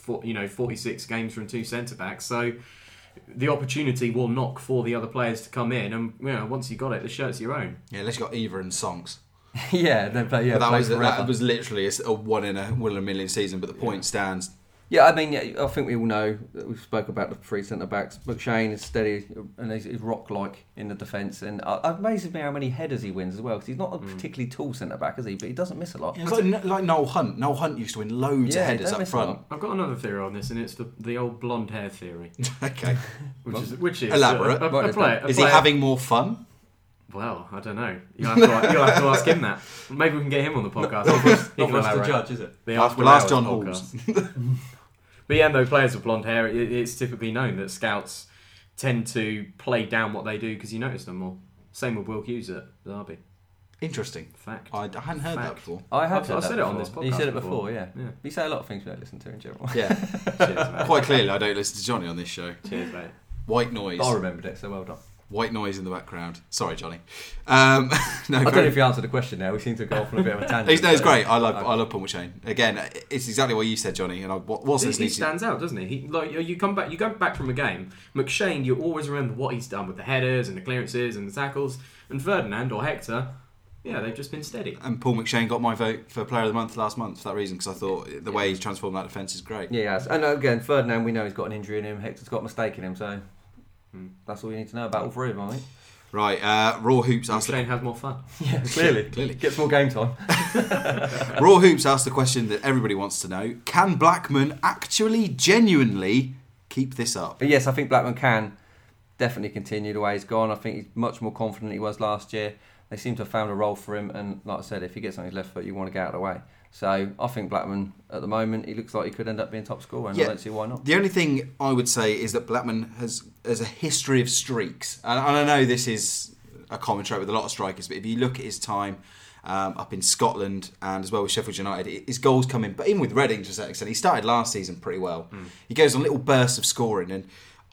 46 games from 2 centre-backs. So the opportunity will knock for the other players to come in, and, once you got it, the shirt's your own. Yeah, unless you got Eva and Songs. That was literally a 1 in a million season, but the point stands. Yeah, I mean, I think we all know that we spoke about the 3 centre-backs. McShane is steady and he's rock-like in the defence. And it amazes me how many headers he wins as well, because he's not a particularly tall centre-back, is he? But he doesn't miss a lot. Yeah, it's like Noel Hunt. Noel Hunt used to win loads of headers up front. I've got another theory on this, and it's the old blonde hair theory. Okay. which is elaborate. A player. Is he having more fun? Well, I don't know. You'll have to ask him that. Maybe we can get him on the podcast. Not for us to judge, is it? We'll ask John Halls. But yeah, no, players with blonde hair, it's typically known that scouts tend to play down what they do because you notice them more. Same with Will Hughes at Derby. Interesting. Fact. I hadn't heard that Fact. before. I had I've heard said that it on before. this podcast You said it before. before, yeah. Yeah. You say a lot of things we don't listen to in general. Yeah. Cheers, mate. Quite clearly, I don't listen to Johnny on this show. Cheers, mate. White noise. But I remembered it, so well done. White noise in the background. Sorry, Johnny. No, I don't know if you answered the question now. We seem to go off on a bit of a tangent. No, it's great. I love Paul McShane. Again, it's exactly what you said, Johnny. And I was He listening. stands out, doesn't he? You go back from a game. McShane, you always remember what he's done with the headers and the clearances and the tackles. And Ferdinand or Hector, yeah, they've just been steady. And Paul McShane got my vote for Player of the Month last month for that reason, because I thought the way he's transformed that defence is great. Yeah, yes. And again, Ferdinand, we know he's got an injury in him. Hector's got a mistake in him, so that's all you need to know about all three of them, I think. Right, Raw Hoops asked McShane has more fun. Yeah, clearly. Gets more game time. Raw Hoops asked the question that everybody wants to know: can Blackman actually, genuinely keep this up? But yes, I think Blackman can definitely continue the way he's gone. I think he's much more confident than he was last year. They seem to have found a role for him, and like I said, if he gets on his left foot, you want to get out of the way. So I think Blackman, at the moment, he looks like he could end up being top scorer, and I don't see why not. The only thing I would say is that Blackman has a history of streaks, and I know this is a common trait with a lot of strikers, but if you look at his time up in Scotland and as well with Sheffield United, his goals come in, but even with Reading to a certain extent, he started last season pretty well. He goes on little bursts of scoring, and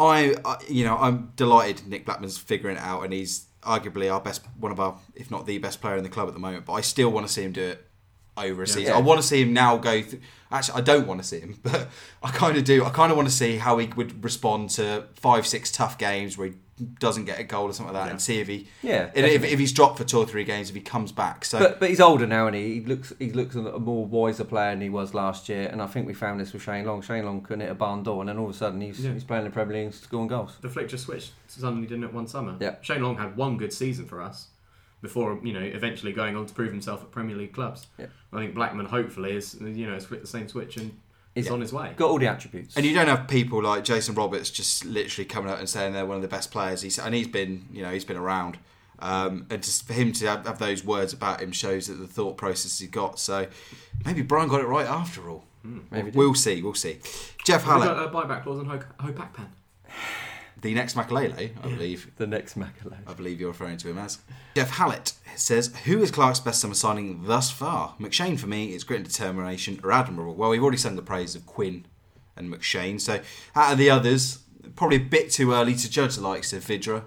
I'm delighted Nick Blackman's figuring it out, and he's arguably one of our, if not the best player in the club at the moment. But I still want to see him do it over a season. Yeah. I want to see him now go through. Actually, I don't want to see him, but I kind of do. I kind of want to see how he would respond to 5-6 tough games where he doesn't get a goal or something like that, and see if he, if he's dropped for 2 or 3 games, if he comes back. So, but he's older now, and he looks a more wiser player than he was last year. And I think we found this with Shane Long. Shane Long couldn't hit a barn door, and then all of a sudden he's playing in the Premier League and scoring goals. The flick just switched. Suddenly didn't it one summer. Yeah. Shane Long had one good season for us before eventually going on to prove himself at Premier League clubs. Yeah. I think Blackman hopefully has flicked the same switch and is on his way. Got all the attributes. And you don't have people like Jason Roberts just literally coming out and saying they're one of the best players. He's been around. And just for him to have those words about him shows that the thought process he's got. So maybe Brian got it right after all. Maybe we'll see. Jeff Hallett. We've got a buyback clause on Hopakpan. The next Makalele, I believe. The next Makalele. I believe you're referring to him as. Jeff Hallett says, who is Clark's best summer signing thus far? McShane for me, his grit and determination are admirable. Well, we've already sung the praise of Quinn and McShane. So out of the others, probably a bit too early to judge the likes of Vidra.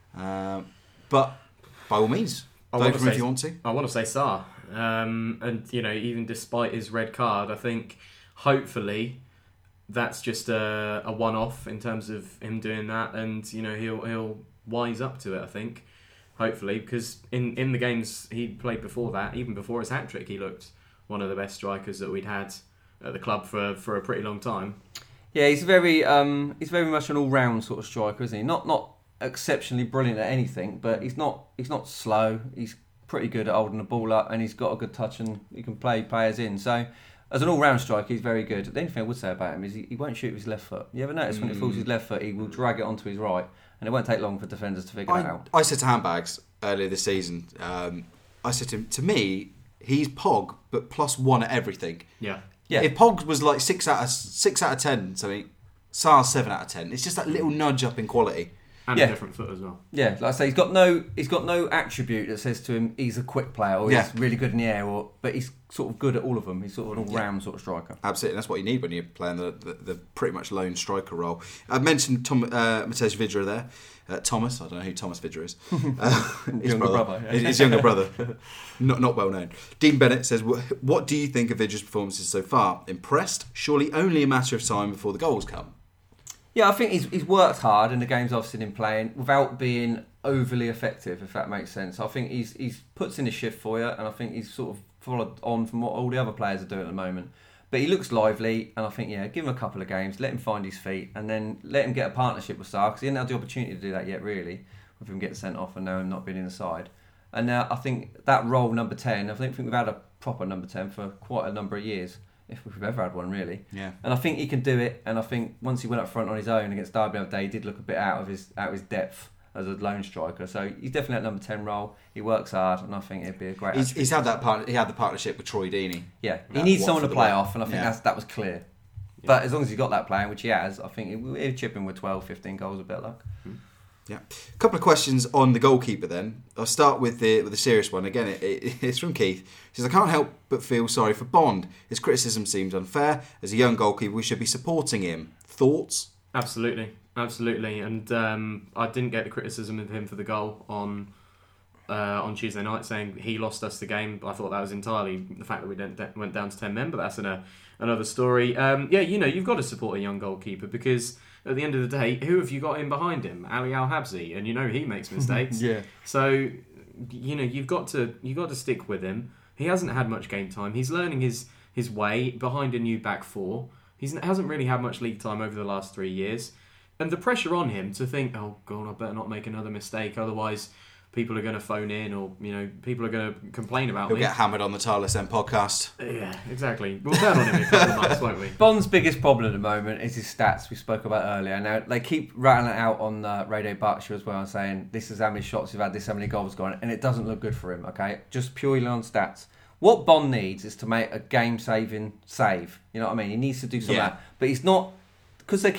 But by all means, vote for him if you want to. I want to say Sarr. And, even despite his red card, I think hopefully that's just a one-off in terms of him doing that, and he'll wise up to it. I think, hopefully, because in the games he played before that, even before his hat-trick, he looked one of the best strikers that we'd had at the club for a pretty long time. Yeah, he's very much an all-round sort of striker, isn't he? Not exceptionally brilliant at anything, but he's not slow. He's pretty good at holding the ball up, and he's got a good touch, and he can play players in. So, as an all-round striker, he's very good. The only thing I would say about him is he won't shoot with his left foot. You ever notice when it falls his left foot, he will drag it onto his right, and it won't take long for defenders to figure that out. I said to Handbags earlier this season, I said to me, he's Pog, but +1 at everything. Yeah. If Pog was like 6 out of 10, something, Sarr's 7 out of 10. It's just that little nudge up in quality. And a different foot as well. Yeah, like I say, he's got no attribute that says to him he's a quick player or he's really good in the air, but he's sort of good at all of them. He's sort of an all-round sort of striker. Absolutely, that's what you need when you're playing the pretty much lone striker role. I mentioned Matej Vidra there. Thomas, I don't know who Thomas Vidra is. His younger brother. His younger brother. Not well known. Dean Bennett says, what do you think of Vidra's performances so far? Impressed? Surely only a matter of time before the goals come. Yeah, I think he's worked hard in the games I've seen him playing without being overly effective, if that makes sense. I think he's puts in a shift for you, and I think he's sort of followed on from what all the other players are doing at the moment. But he looks lively, and I think, give him a couple of games, let him find his feet, and then let him get a partnership with Sarr, because he hasn't had the opportunity to do that yet, really, with him getting sent off and now him not being in the side. And I think that role, number 10, I think we've had a proper number 10 for quite a number of years. If we've ever had one, really. Yeah. And I think he can do it. And I think once he went up front on his own against Derby the other day, he did look a bit out of his depth as a lone striker. So he's definitely at number 10 role. He works hard, and I think it'd be a great. He's had that he had the partnership with Troy Deeney. Yeah, he needs someone to play off, and I think that was clear. Yeah. But as long as he's got that playing, which he has, I think he'll chip him with 12, 15 goals, a bit of luck. Yeah. A couple of questions on the goalkeeper then. I'll start with the serious one. Again, it's from Keith. He says, I can't help but feel sorry for Bond. His criticism seems unfair. As a young goalkeeper, we should be supporting him. Thoughts? Absolutely. And I didn't get the criticism of him for the goal on Tuesday night, saying he lost us the game. I thought that was entirely the fact that we went down to 10 men, but that's another story. You've got to support a young goalkeeper because at the end of the day, who have you got in behind him? Ali Al-Habsi, and he makes mistakes. Yeah. So, you've got to stick with him. He hasn't had much game time. He's learning his way behind a new back four. He hasn't really had much league time over the last 3 years. And the pressure on him to think, oh, God, I better not make another mistake, otherwise people are going to phone in or, people are going to complain about me. He'll get hammered on the Tireless End podcast. Yeah, exactly. We'll turn on him in a couple of months, won't we? Bond's biggest problem at the moment is his stats we spoke about earlier. Now, they keep rattling it out on Radio Berkshire as well, saying this is how many shots you've had, this is how many goals gone, and it doesn't look good for him, okay? Just purely on stats. What Bond needs is to make a game-saving save. You know what I mean? He needs to do something like that. But he's not... Because the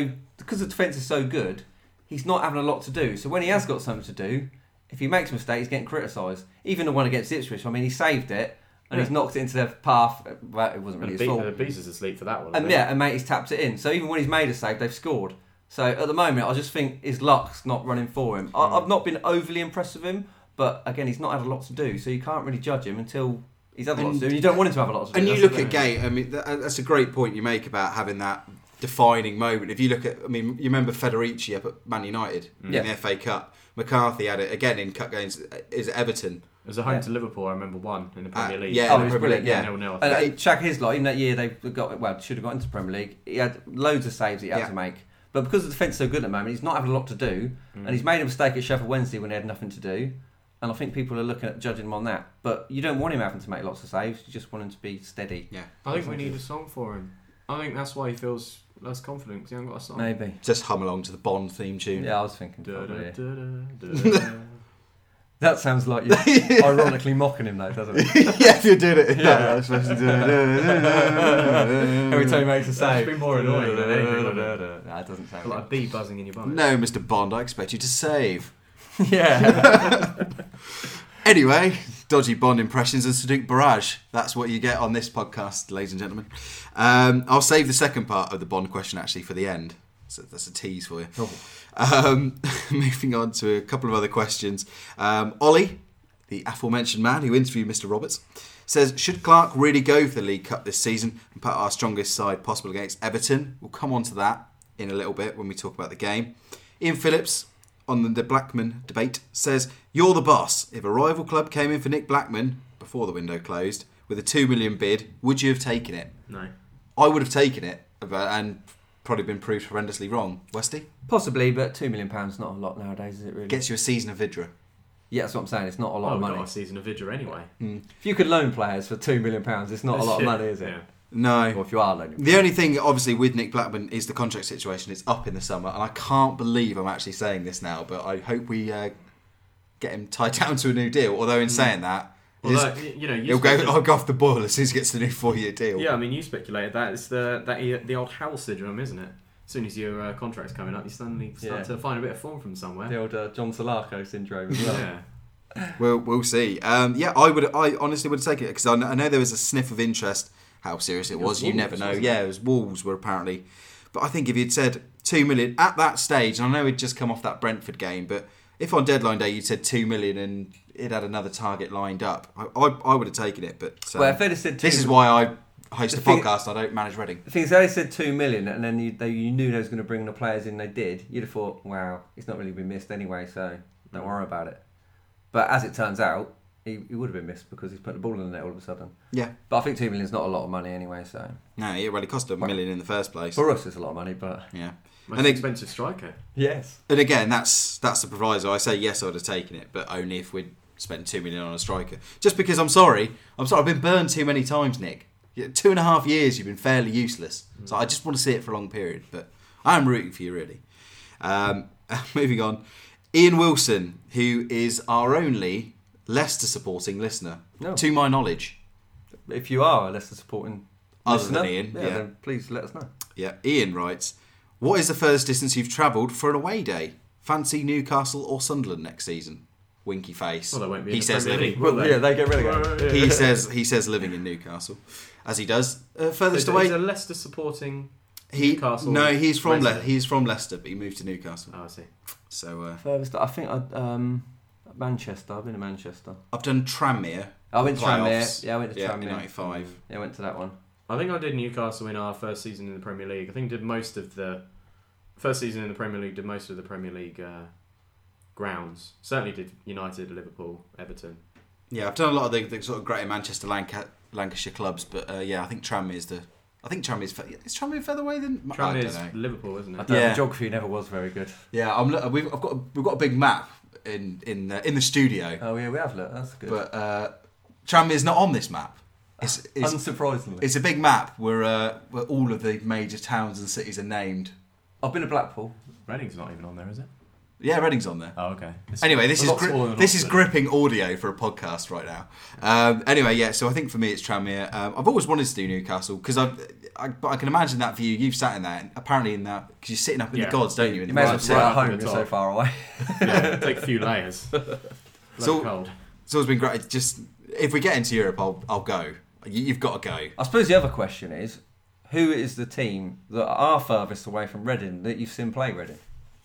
defence is so good, he's not having a lot to do. So when he has got something to do... If he makes a mistake, he's getting criticised. Even the one against Ipswich, he saved it and he's knocked it into their path. Well, it wasn't really his fault. Bees is asleep for that one. And mate, he's tapped it in. So even when he's made a save, they've scored. So at the moment, I just think his luck's not running for him. I've not been overly impressed with him, but again, he's not had a lot to do. So you can't really judge him until he's had a lot to do. And you don't want him to have a lot to do. And you look at Gate, that's a great point you make about having that defining moment. If you look at, you remember Federici up at Man United in the FA Cup. McCarthy had it again in cup games. Is it Everton? It was a home to Liverpool. I remember one in the Premier League. It was brilliant. Yeah, 0-0. And Shaq Hislop, even that year they should have got into the Premier League. He had loads of saves he had to make, but because the defence is so good at the moment, he's not having a lot to do, and he's made a mistake at Sheffield Wednesday when he had nothing to do. And I think people are looking at judging him on that. But you don't want him having to make lots of saves. You just want him to be steady. Yeah, I think we need a song for him. I think that's why he feels less confident because he hasn't got a song. Maybe just hum along to the Bond theme tune. Yeah, I was thinking. That sounds like you're ironically mocking him, though, doesn't it? Yeah, if you're doing it. Yeah. Every time he makes a save. It's more annoying than anything. That doesn't sound like a bee buzzing in your bum. No, Mr. Bond, I expect you to save. Yeah. Anyway, dodgy Bond impressions and Sadiq Barrage. That's what you get on this podcast, ladies and gentlemen. I'll save the second part of the Bond question, actually, for the end. So that's a tease for you. Moving on to a couple of other questions. Ollie, the aforementioned man who interviewed Mr. Roberts, says, should Clark really go for the League Cup this season and put our strongest side possible against Everton? We'll come on to that in a little bit when we talk about the game. Ian Phillips, on the Blackman debate, says, you're the boss. If a rival club came in for Nick Blackman, before the window closed, with a $2 million bid, would you have taken it? No. I would have taken it, and probably been proved horrendously wrong. Westy? Possibly, but £2 million is not a lot nowadays, is it really? Gets you a season of Vidra. Yeah, that's what I'm saying. It's not a lot of money. Got a season of Vidra anyway. If you could loan players for £2 million, it's not a lot of money, is it? Yeah. No. Or if you are loaning. The only thing, obviously, with Nick Blackman is the contract situation. It's up in the summer, and I can't believe I'm actually saying this now, but I hope we get him tied down to a new deal. Although in saying that, he'll go off the boil as soon as he gets the new 4-year deal. Yeah, you speculated that. It's the old Howell syndrome, isn't it? As soon as your contract's coming up, you suddenly start to find a bit of form from somewhere. The old John Solarco syndrome as well. Yeah. We'll see. I honestly would take it because I know there was a sniff of interest. How serious it was, you never know. Yeah, it was Wolves were apparently. But I think if you'd said 2 million at that stage, and I know he'd just come off that Brentford game, but if on deadline day you'd said 2 million and it had another target lined up, I would have taken it. But if they'd have said this is why I host a podcast. I don't manage Reading. The thing is, they said 2 million, and then you knew they was going to bring the players in. They did. You'd have thought, wow, it's not really been missed anyway, so don't worry about it. But as it turns out, he would have been missed because he's put the ball in the net all of a sudden. Yeah. But I think 2 million is not a lot of money anyway, so... No, it really cost $1 million in the first place. For us, it's a lot of money, but... Yeah. Most expensive striker. Yes. And again, that's the proviso. I say yes, I would have taken it, but only if we'd spent $2 million on a striker. Just because I'm sorry, I've been burned too many times, Nick. 2.5 years, you've been fairly useless. So I just want to see it for a long period, but I'm rooting for you, really. Moving on. Ian Wilson, who is our only Leicester supporting listener, to my knowledge. If you are a Leicester supporting listener, than Ian, then please let us know. Yeah, Ian writes, what is the furthest distance you've travelled for an away day? fancy Newcastle or Sunderland next season? Winky face. Well, they won't be. He in the says Premier living. League, will they? Yeah, they get relegated. He says living in Newcastle, as he does. Furthest So away. he's a Leicester supporting Newcastle. No, he's from resident. he's from Leicester, but he moved to Newcastle. Oh, I see. So Furthest, I think Manchester. I've been to Manchester. I've done Tranmere. I went to playoffs. Tranmere. Yeah, I went to in Tranmere. '95. Yeah, I went to that one. I think I did Newcastle in our first season in the Premier League. I think did most of the first season in the Premier League. Did most of the Premier League grounds. Certainly did United, Liverpool, Everton. Yeah, I've done a lot of the sort of Greater Manchester, Lancashire clubs, but yeah, I think Tranmere is the. I think Tranmere's is Tranmere further away than Tranmere is I don't know. Liverpool, isn't I it? don't know, Yeah. the geography never was very good. Yeah, we've got a big map in the studio, Oh yeah, we have looked. That's good. but Tranmere's not on this map. It's Unsurprisingly, it's a big map where all of the major towns and cities are named. I've been to Blackpool. Reading's not even on there, is it? Yeah, Reading's on there. Oh, okay. Anyway, this a is lot smaller than this is Oxford. gripping audio for a podcast right now. Anyway, yeah. So I think for me it's Tranmere. I've always wanted to do Newcastle because but I can imagine that for you. You've sat in that, apparently in that because you're sitting up in Yeah. the gods, don't you? In You the may as well right sit side. at right home. at the You're so top. far away. Yeah, take a few layers. So- Cold. It's always been great. Just if we get into Europe, I'll go. You've got to go. I suppose the other question is, who is the team that are furthest away from Reading that you've seen play Reading?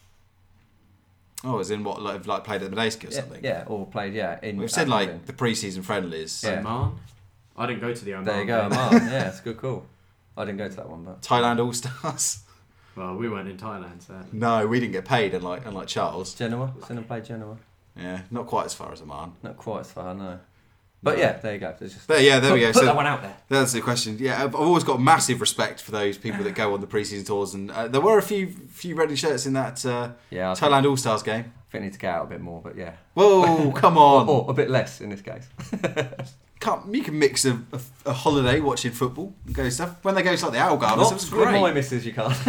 Oh, as in what like played at the Medeski or something. Yeah, or played in. We've said at like Reading. the pre-season friendlies. Yeah. Oman. I didn't go to the Oman. There you go, game. Oman. Yeah, it's a good call. I didn't go to that one, but Thailand All Stars. Well, we weren't in Thailand, so. No, we didn't get paid, unlike Charles. Genoa. Seen them play Genoa. Yeah, not quite as far as Oman. Not quite as far, no. But yeah, there you go. There's just But yeah, there we go. Put So that one out there. that's the question. Yeah, I've always got massive respect for those people that go on the pre-season tours, and there were a few Reading shirts in that Yeah, I Thailand All Stars game. think I need to get out a bit more, but yeah. Whoa, come on! Or a bit less in this case. You can mix a holiday watching football and go stuff. When they go to like the Algarve, it was Not with my great. missus, you can't.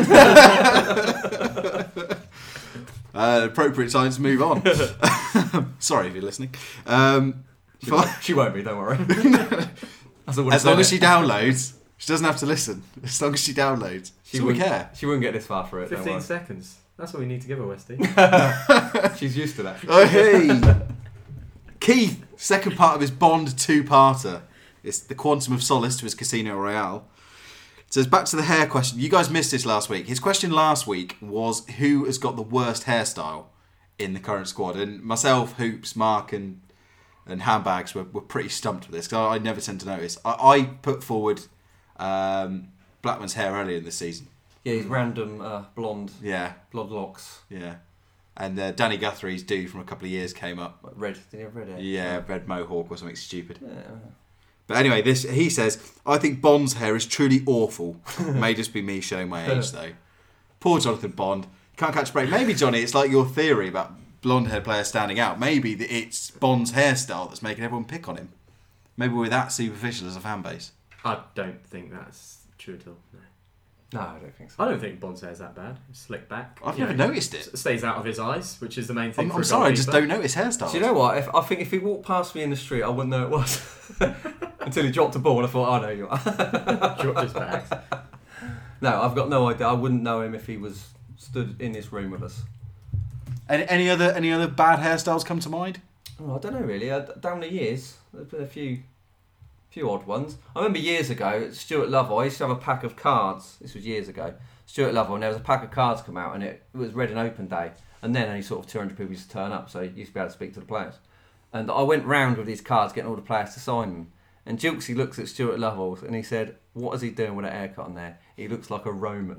Appropriate time to move on. Sorry if you're listening. She won't be, don't worry. As long as she downloads, she doesn't have to listen. As long as she downloads, she wouldn't care. She wouldn't get this far for it. 15 seconds. That's what we need to give her, Westy. She's used to that. Oh hey, Keith. Second part of his Bond two-parter. It's the Quantum of Solace to his Casino Royale. So it's back to the hair question. You guys missed this last week. His question last week was who has got the worst hairstyle in the current squad, and myself, Hoops, Mark, and Handbags were pretty stumped with this because I never tend to notice. I put forward Blackman's hair earlier in the season. Yeah, he's random blonde Yeah. locks. And Danny Guthrie's do from a couple of years came up. What, red? Did he have red hair? Yeah, red mohawk or something stupid. Yeah. But anyway, he says, I think Bond's hair is truly awful. May just be me showing my age though. Poor Jonathan Bond. Can't catch a break. Maybe, Johnny, it's like your theory about blonde-haired players standing out. Maybe it's Bond's hairstyle that's making everyone pick on him. Maybe we're that superficial as a fan base. I don't think that's true at all. No. No, I don't think so. I don't think Bond's hair's that bad. It's slicked back. I've never noticed it. Stays out of his eyes, which is the main thing. I'm for a sorry, I just goalkeeper. don't notice hairstyles. Do you know what? I think if he walked past me in the street, I wouldn't know it was. Until he dropped a ball and I thought, I know you are. Dropped his bags. No, I've got no idea. I wouldn't know him if he was stood in this room with us. Any other bad hairstyles come to mind? Oh, I don't know really. Down the years, there's been a few odd ones. I remember years ago, Stuart Lovell, I used to have a pack of cards. This was years ago. Stuart Lovell, and there was a pack of cards come out, and it was Reading Open Day. And then only sort of 200 people used to turn up, so you used to be able to speak to the players. And I went round with these cards, getting all the players to sign them. And Jilksy looks at Stuart Lovell, and he said, "What is he doing with that haircut on there? He looks like a Roman."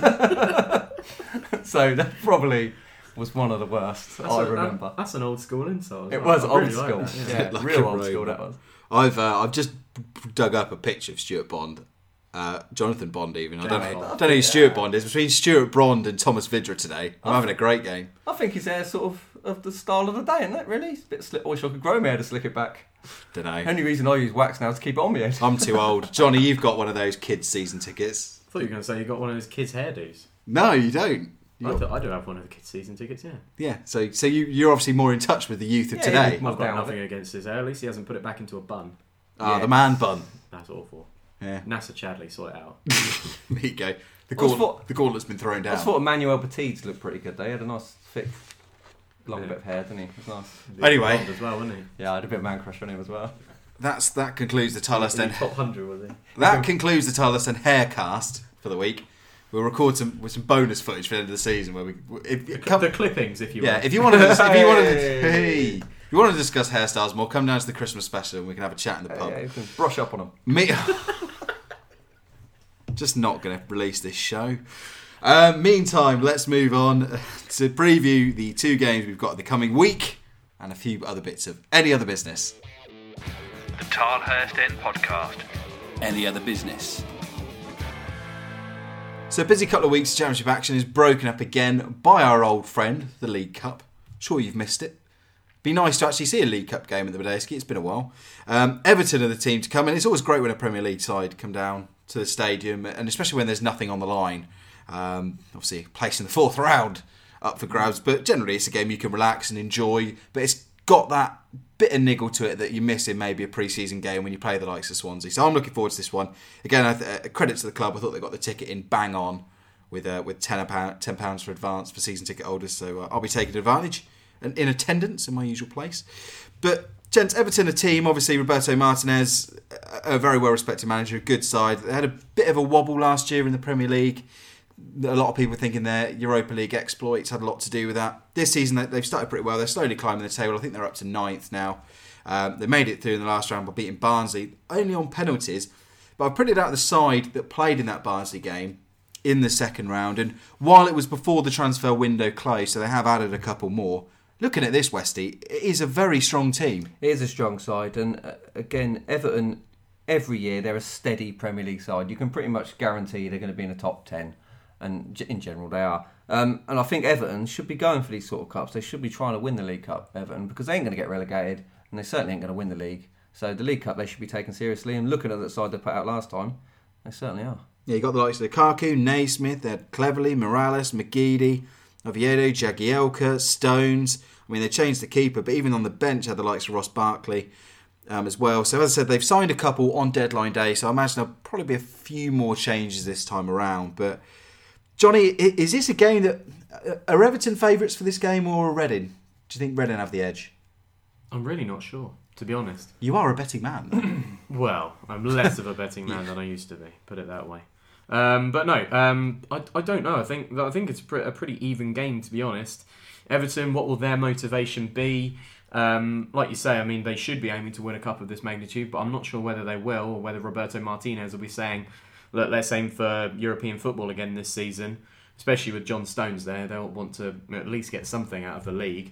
So that probably was one of the worst I remember. That's an old school insult. It was I old really like school. that, Yeah, Like real a old school Roman. that was. I've just dug up a picture of Stuart Bond, Jonathan Bond even. I don't James know who Stuart Bond is. Between Stuart Brond and Thomas Vidra today. I'm having a great game. I think his hair's sort of the style of the day, isn't it, really? It's a bit slick. I wish I could grow my hair to slick it back. Don't know. The only reason I use wax now is to keep it on my head. I'm too old. Johnny, you've got one of those kids' season tickets. I thought you were going to say you got one of those kids' hairdos. No, you don't. I do have one of the kids' season tickets, yeah. Yeah, so you're obviously more in touch with the youth of Yeah, today. yeah. I've got down with nothing against his hair. At least he hasn't put it back into a bun. Ah, the man bun. That's awful. Yeah, NASA Chadley, sort it out. there you go. The I thought- gauntlet's been thrown I down. thought Emmanuel Petit's looked pretty good. They had a nice thick long bit of hair, didn't he? It was nice. Anyway, as well, wasn't he? Yeah, I had a bit of man crush on him as well. That concludes the Tylehurst End. Top 100, was he? That concludes the Tylehurst End Haircast for the week. We'll record some bonus footage for the end of the season where the clippings, if you will. Yeah, if you want to discuss hairstyles more, come down to the Christmas special and we can have a chat in the pub. Yeah, you can brush up on them. Just not going to release this show. Meantime, let's move on to preview the 2 games we've got the coming week and a few other bits of any other business. The Tylehurst End Podcast. Any other business? So a busy couple of weeks of championship action is broken up again by our old friend, the League Cup. Sure you've missed it. Be nice to actually see a League Cup game at the Medeski. It's been a while. Everton are the team to come, and it's always great when a Premier League side come down to the stadium, and especially when there's nothing on the line. Obviously, place in the 4th round up for grabs, but generally it's a game you can relax and enjoy. But it's got that bit of niggle to it that you miss in maybe a pre-season game when you play the likes of Swansea. So I'm looking forward to this one. Again, credit to the club. I thought they got the ticket in bang on with £10 for advance for season ticket holders. So I'll be taking advantage and in attendance in my usual place. But gents, Everton, a team, obviously Roberto Martinez, a very well-respected manager, a good side. They had a bit of a wobble last year in the Premier League. A lot of people thinking their Europa League exploits had a lot to do with that. This season they've started pretty well. They're slowly climbing the table. I think they're up to 9th now. They made it through in the last round by beating Barnsley, only on penalties. But I've printed out the side that played in that Barnsley game in the second round. And while it was before the transfer window closed, so they have added a couple more, looking at this, Westy, it is a very strong team. It is a strong side. And again, Everton, every year they're a steady Premier League side. You can pretty much guarantee they're going to be in the top 10. And in general they are. And I think Everton should be going for these sort of cups. They should be trying to win the League Cup, Everton, because they ain't going to get relegated and they certainly ain't going to win the league. So the League Cup they should be taken seriously, and looking at that side they put out last time, they certainly are. Yeah, you got the likes of Lukaku, Naismith, they had Cleverley, Morales, McGeady, Oviedo, Jagielka, Stones. I mean, they changed the keeper, but even on the bench had the likes of Ross Barkley as well. So as I said, they've signed a couple on deadline day, so I imagine there'll probably be a few more changes this time around. But Johnny, is this a game that... Are Everton favourites for this game or Reading? Do you think Reading have the edge? I'm really not sure, to be honest. You are a betting man. Well, I'm less of a betting man than I used to be, put it that way. But no, I don't know. I think it's a pretty even game, to be honest. Everton, what will their motivation be? Like you say, I mean, they should be aiming to win a cup of this magnitude, but I'm not sure whether they will, or whether Roberto Martinez will be saying, look, let's aim for European football again this season, especially with John Stones there. They'll want to at least get something out of the league.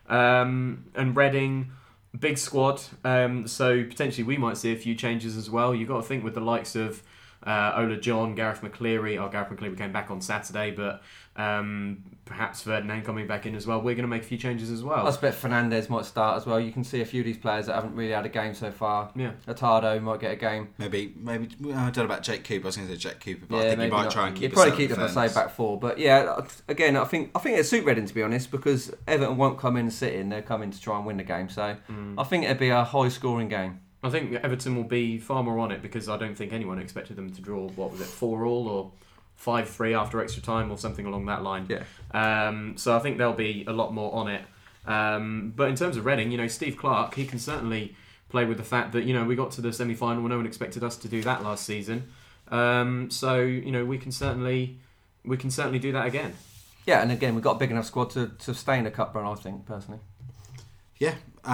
And Reading, big squad, so potentially we might see a few changes as well. You've got to think with the likes of Ola John, Gareth McCleary. Gareth McCleary came back on Saturday, but perhaps Ferdinand coming back in as well. We're going to make a few changes as well. I expect Fernandez might start as well. You can see a few of these players that haven't really had a game so far. Yeah, Atado might get a game. Maybe. I don't know about Jake Cooper. I was going to say Jake Cooper, but I think he might try and keep. He'd probably keep them, say, back 4. But yeah, again, I think it'd suit Reading, to be honest, because Everton won't come in and sit in. They're coming to try and win the game. So I think it'd be a high-scoring game. I think Everton will be far more on it, because I don't think anyone expected them to draw, 4-4 or 5-3 after extra time or something along that line. Yeah. So I think they'll be a lot more on it. But in terms of Reading, Steve Clarke, he can certainly play with the fact that, we got to the semi-final when no one expected us to do that last season. So we can certainly do that again. Yeah, and again, we've got a big enough squad to stay in the cup run, I think, personally. Yeah.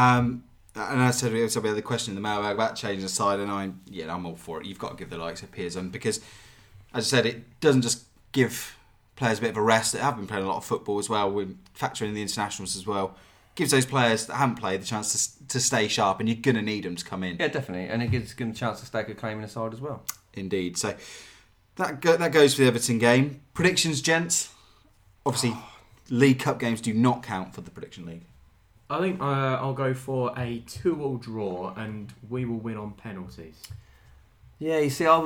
And as I said, we had the question in the mailbag about changing the side, and I'm all for it. You've got to give the likes of Piers on, because, as I said, it doesn't just give players a bit of a rest. They have been playing a lot of football as well. We're factoring in the internationals as well. Gives those players that haven't played the chance to stay sharp, and you're going to need them to come in. Yeah, definitely, and it gives them a chance to stake a claim in the side as well. Indeed. So that goes for the Everton game. Predictions, gents. Obviously, League Cup games do not count for the Prediction League. I think I'll go for a 2-2 draw, and we will win on penalties. Yeah, you see,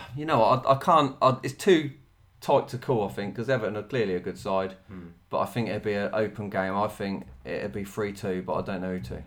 I can't. It's too tight to call, I think, because Everton are clearly a good side. But I think it'd be an open game. I think it'd be 3-2, but I don't know who to.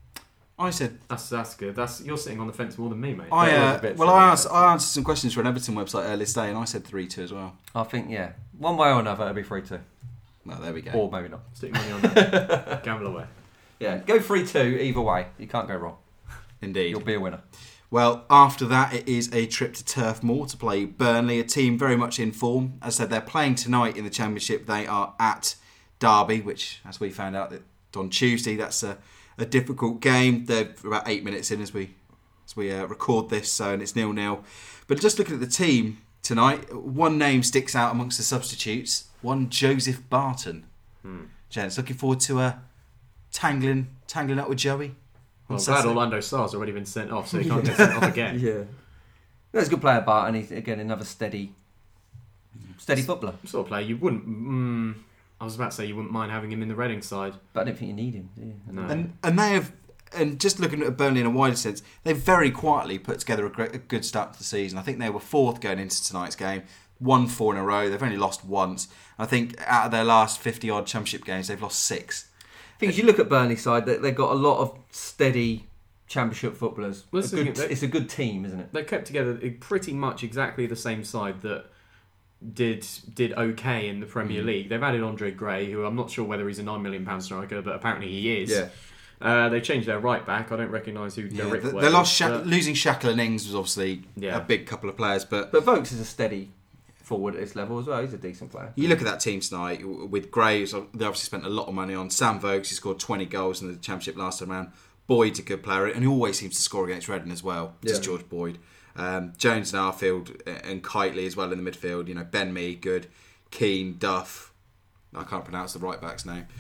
I said that's good. You're sitting on the fence more than me, mate. I answered some questions for an Everton website earlier today, and I said 3-2 as well. I think one way or another it'd be 3-2. Well, there we go. Or maybe not. Stick money on that. Gamble away. Yeah, go 3-2 either way. You can't go wrong. Indeed. You'll be a winner. Well, after that, it is a trip to Turf Moor to play Burnley, a team very much in form. As I said, they're playing tonight in the Championship. They are at Derby, which, as we found out on Tuesday, that's a difficult game. They're about 8 minutes in as we record this, so and it's 0-0. But just looking at the team tonight, one name sticks out amongst the substitutes. One Joseph Barton. Gents, looking forward to tangling up with Joey. Well, I'm glad Orlando Sarr's already been sent off, so he can't get sent off again. Yeah. That's a good player, Barton. He's, again, another steady footballer. Sort of player you wouldn't... I was about to say you wouldn't mind having him in the Reading side. But I don't think you need him, do you? No. And they have... And just looking at Burnley in a wider sense, they've very quietly put together a good start to the season. I think they were fourth going into tonight's game. Won 4 in a row. They've only lost once. I think out of their last 50-odd Championship games, they've lost 6. I think if you look at Burnley's side, they've got a lot of steady Championship footballers. Well, it's a good team, isn't it? They kept together pretty much exactly the same side that did okay in the Premier League. They've added Andre Gray, who I'm not sure whether he's a £9 million striker, but apparently he is. Yeah. They changed their right back. I don't recognise who Derek was. They lost losing Shackle and Ings was obviously a big couple of players, but Vokes is a steady forward at this level as well. He's a decent player. You look at that team tonight with Graves. They obviously spent a lot of money on Sam Vokes. He scored 20 goals in the Championship last time around. Boyd's a good player, and he always seems to score against Reading as well. Just George Boyd, Jones and Arfield and Kitely as well in the midfield. You know, Ben Mee, good. Keane, Duff. I can't pronounce the right back's name.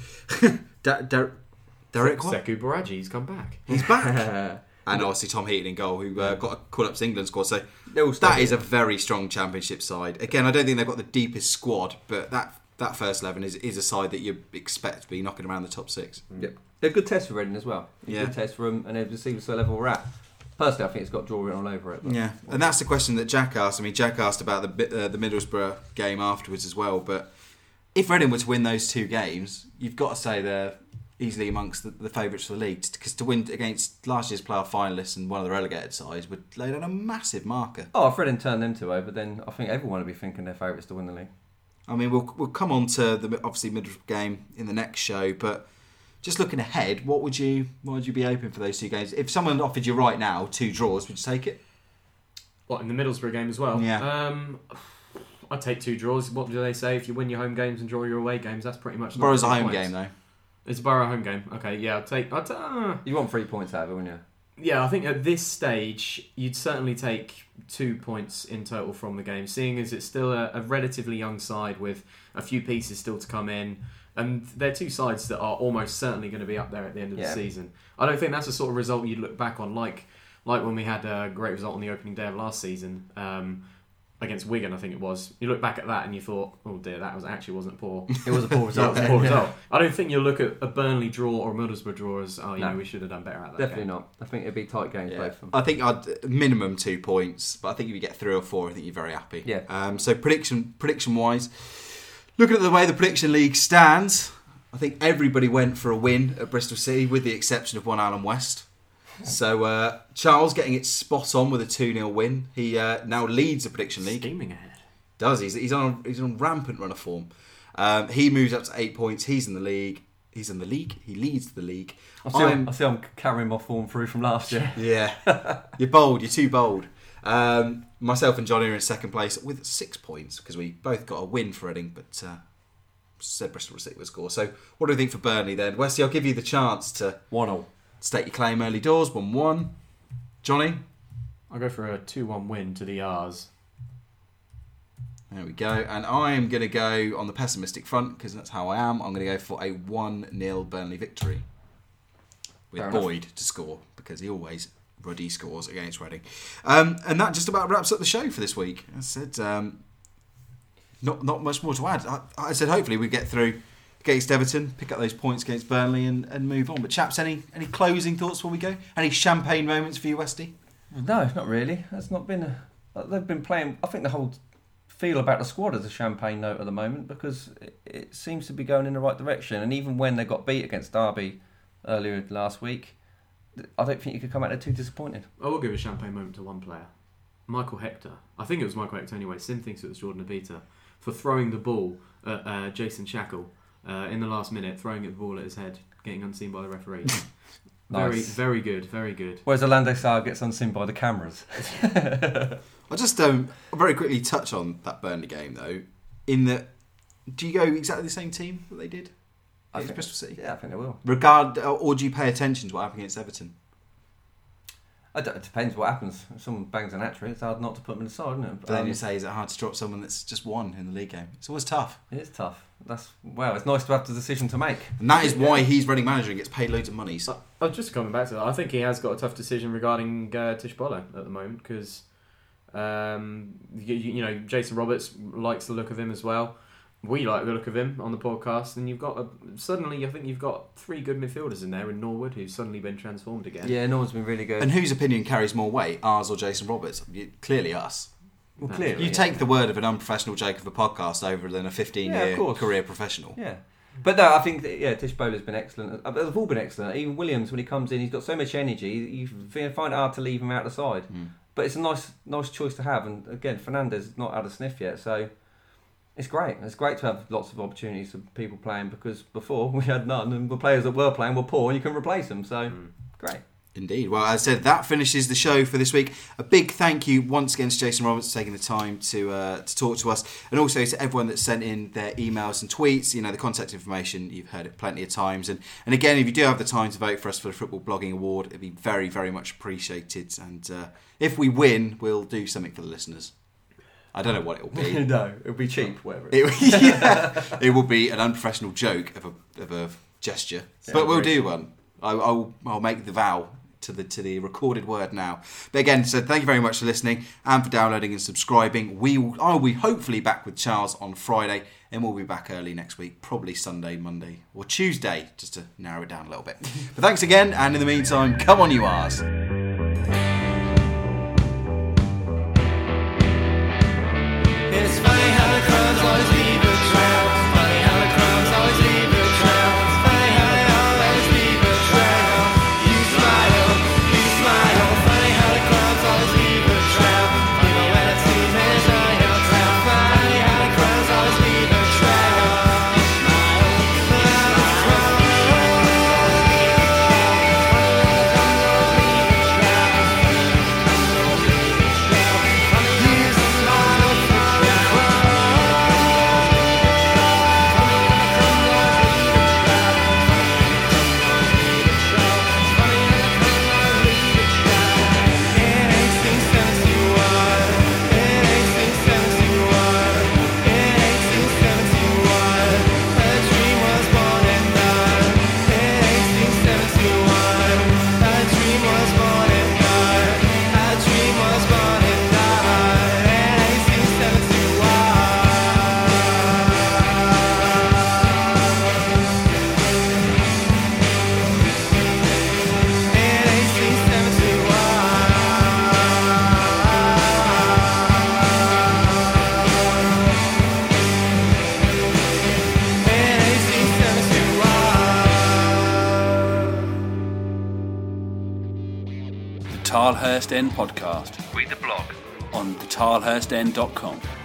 Derek what? Sekou Baraji, he's come back. He's back. And obviously Tom Heaton in goal, who got a call-up to England squad. So that is a very strong Championship side. Again, I don't think they've got the deepest squad, but that first 11 is a side that you expect to be knocking around the top 6. Yep. They're a good test for Reading as well. Yeah. Good test for them, and they've received the level we're at. Personally, I think it's got draw written all over it. But. Yeah, and that's the question that Jack asked. I mean, Jack asked about the Middlesbrough game afterwards as well, but if Reading were to win those 2 games, you've got to say they're easily amongst the favourites for the league, because to win against last year's playoff finalists and one of the relegated sides would lay down a massive marker. Oh, if Reading turned them 2 over, then I think everyone would be thinking they're favourites to win the league. I mean, we'll come on to the obviously Middlesbrough game in the next show, but just looking ahead, what would you be hoping for those 2 games? If someone offered you right now 2 draws, would you take it? What, in the Middlesbrough game as well? Yeah. I'd take 2 draws. What do they say? If you win your home games and draw your away games, that's pretty much... Borough's a home game, though. It's a Borough home game. Okay, yeah, You want 3 points out of it, wouldn't you? Yeah, I think at this stage, you'd certainly take 2 points in total from the game, seeing as it's still a relatively young side with a few pieces still to come in. And they're 2 sides that are almost certainly going to be up there at the end of the season. I don't think that's the sort of result you'd look back on, like when we had a great result on the opening day of last season against Wigan, I think it was. You look back at that and you thought, oh dear, that wasn't poor. It was a poor result. That was a poor result. I don't think you'll look at a Burnley draw or a Middlesbrough draw as, we should have done better at that. Definitely not. I think it'd be tight games, both of them. I think I'd minimum 2 points, but I think if you get 3 or 4, I think you're very happy. Yeah. So prediction-wise, looking at the way the prediction league stands, I think everybody went for a win at Bristol City, with the exception of one Alan West. So Charles getting it spot on with a 2-0 win. He now leads the prediction league. Scheming ahead. Does he's on a rampant run of form. He moves up to 8 points. He's in the league. He leads the league. I see I'm carrying my form through from last year. Yeah, you're bold. You're too bold. Myself and Johnny are in second place with 6 points because we both got a win for Reading, but said Bristol City would score. So what do we think for Burnley then? Wesley, I'll give you the chance to 1-0. State your claim early doors. 1-1. Johnny? I'll go for a 2-1 win to the R's. There we go. And I'm going to go on the pessimistic front, because that's how I am. I'm going to go for a 1-0 Burnley victory. With Boyd to score, because he always ruddy scores against Reading. And that just about wraps up the show for this week. As I said, not much more to add. I said hopefully we get through against Everton, pick up those points against Burnley and move on. But chaps, any closing thoughts before we go? Any champagne moments for you, Westy? No, not really. That's not been. They've been playing. I think the whole feel about the squad is a champagne note at the moment, because it seems to be going in the right direction. And even when they got beat against Derby earlier last week, I don't think you could come out there too disappointed. I will give a champagne moment to one player, Michael Hector. I think it was Michael Hector anyway. Sim thinks it was Jordan Abita, for throwing the ball at Jason Shackle in the last minute, throwing the ball at his head, getting unseen by the referee. Nice. Very good, very good. Whereas Orlando Sá gets unseen by the cameras. I'll just very quickly touch on that Burnley game, though. In that, do you go exactly the same team that they did against Bristol City? Yeah, I think they will. Or do you pay attention to what happened against Everton? It depends what happens. If someone bangs an hat, it's hard not to put them aside, isn't it? But then you say, is it hard to drop someone that's just won in the league game? It's always tough. It is tough. It's nice to have the decision to make. And that is why he's Reading manager and gets paid loads of money. So. Just coming back to that, I think he has got a tough decision regarding Tishbolo at the moment because, Jason Roberts likes the look of him as well. We like the look of him on the podcast, and you've got suddenly, I think you've got 3 good midfielders in there in Norwood who's suddenly been transformed again. Yeah, Norwood's been really good. And whose opinion carries more weight, ours or Jason Roberts? Clearly us. Well, clearly. You take the word of an unprofessional Jake of a podcast over than a 15-year career professional. Yeah. But no, I think Tishbolo's been excellent. They've all been excellent. Even Williams, when he comes in, he's got so much energy, you find it hard to leave him out the side. But it's a nice choice to have. And again, Fernandez is not out of sniff yet, so it's great. It's great to have lots of opportunities for people playing because before we had none, and the players that were playing were poor, and you couldn't replace them. So great. Indeed. Well, as I said, that finishes the show for this week. A big thank you once again to Jason Roberts for taking the time to talk to us, and also to everyone that sent in their emails and tweets. The contact information, you've heard it plenty of times. And again, if you do have the time to vote for us for the Football Blogging Award, it'd be very, very much appreciated. And if we win, we'll do something for the listeners. I don't know what it'll be. No, it'll be cheap, whatever. It will be an unprofessional joke of a gesture, but we'll do one. I'll make the vow to the recorded word now. But again, so thank you very much for listening and for downloading and subscribing. I'll be hopefully back with Charles on Friday, and we'll be back early next week, probably Sunday, Monday, or Tuesday, just to narrow it down a little bit. But thanks again, and in the meantime, come on, you R's. It's funny how the crumbs always leave a trail. Funny how the crumbs always leave a trail. Funny how they always leave a trail. You smile. Funny how the crumbs always leave a trail. Even when it seems there's no trail. Funny how the crumbs always leave a trail. Tilehurst End Podcast. Read the blog on thetilehurstend.com.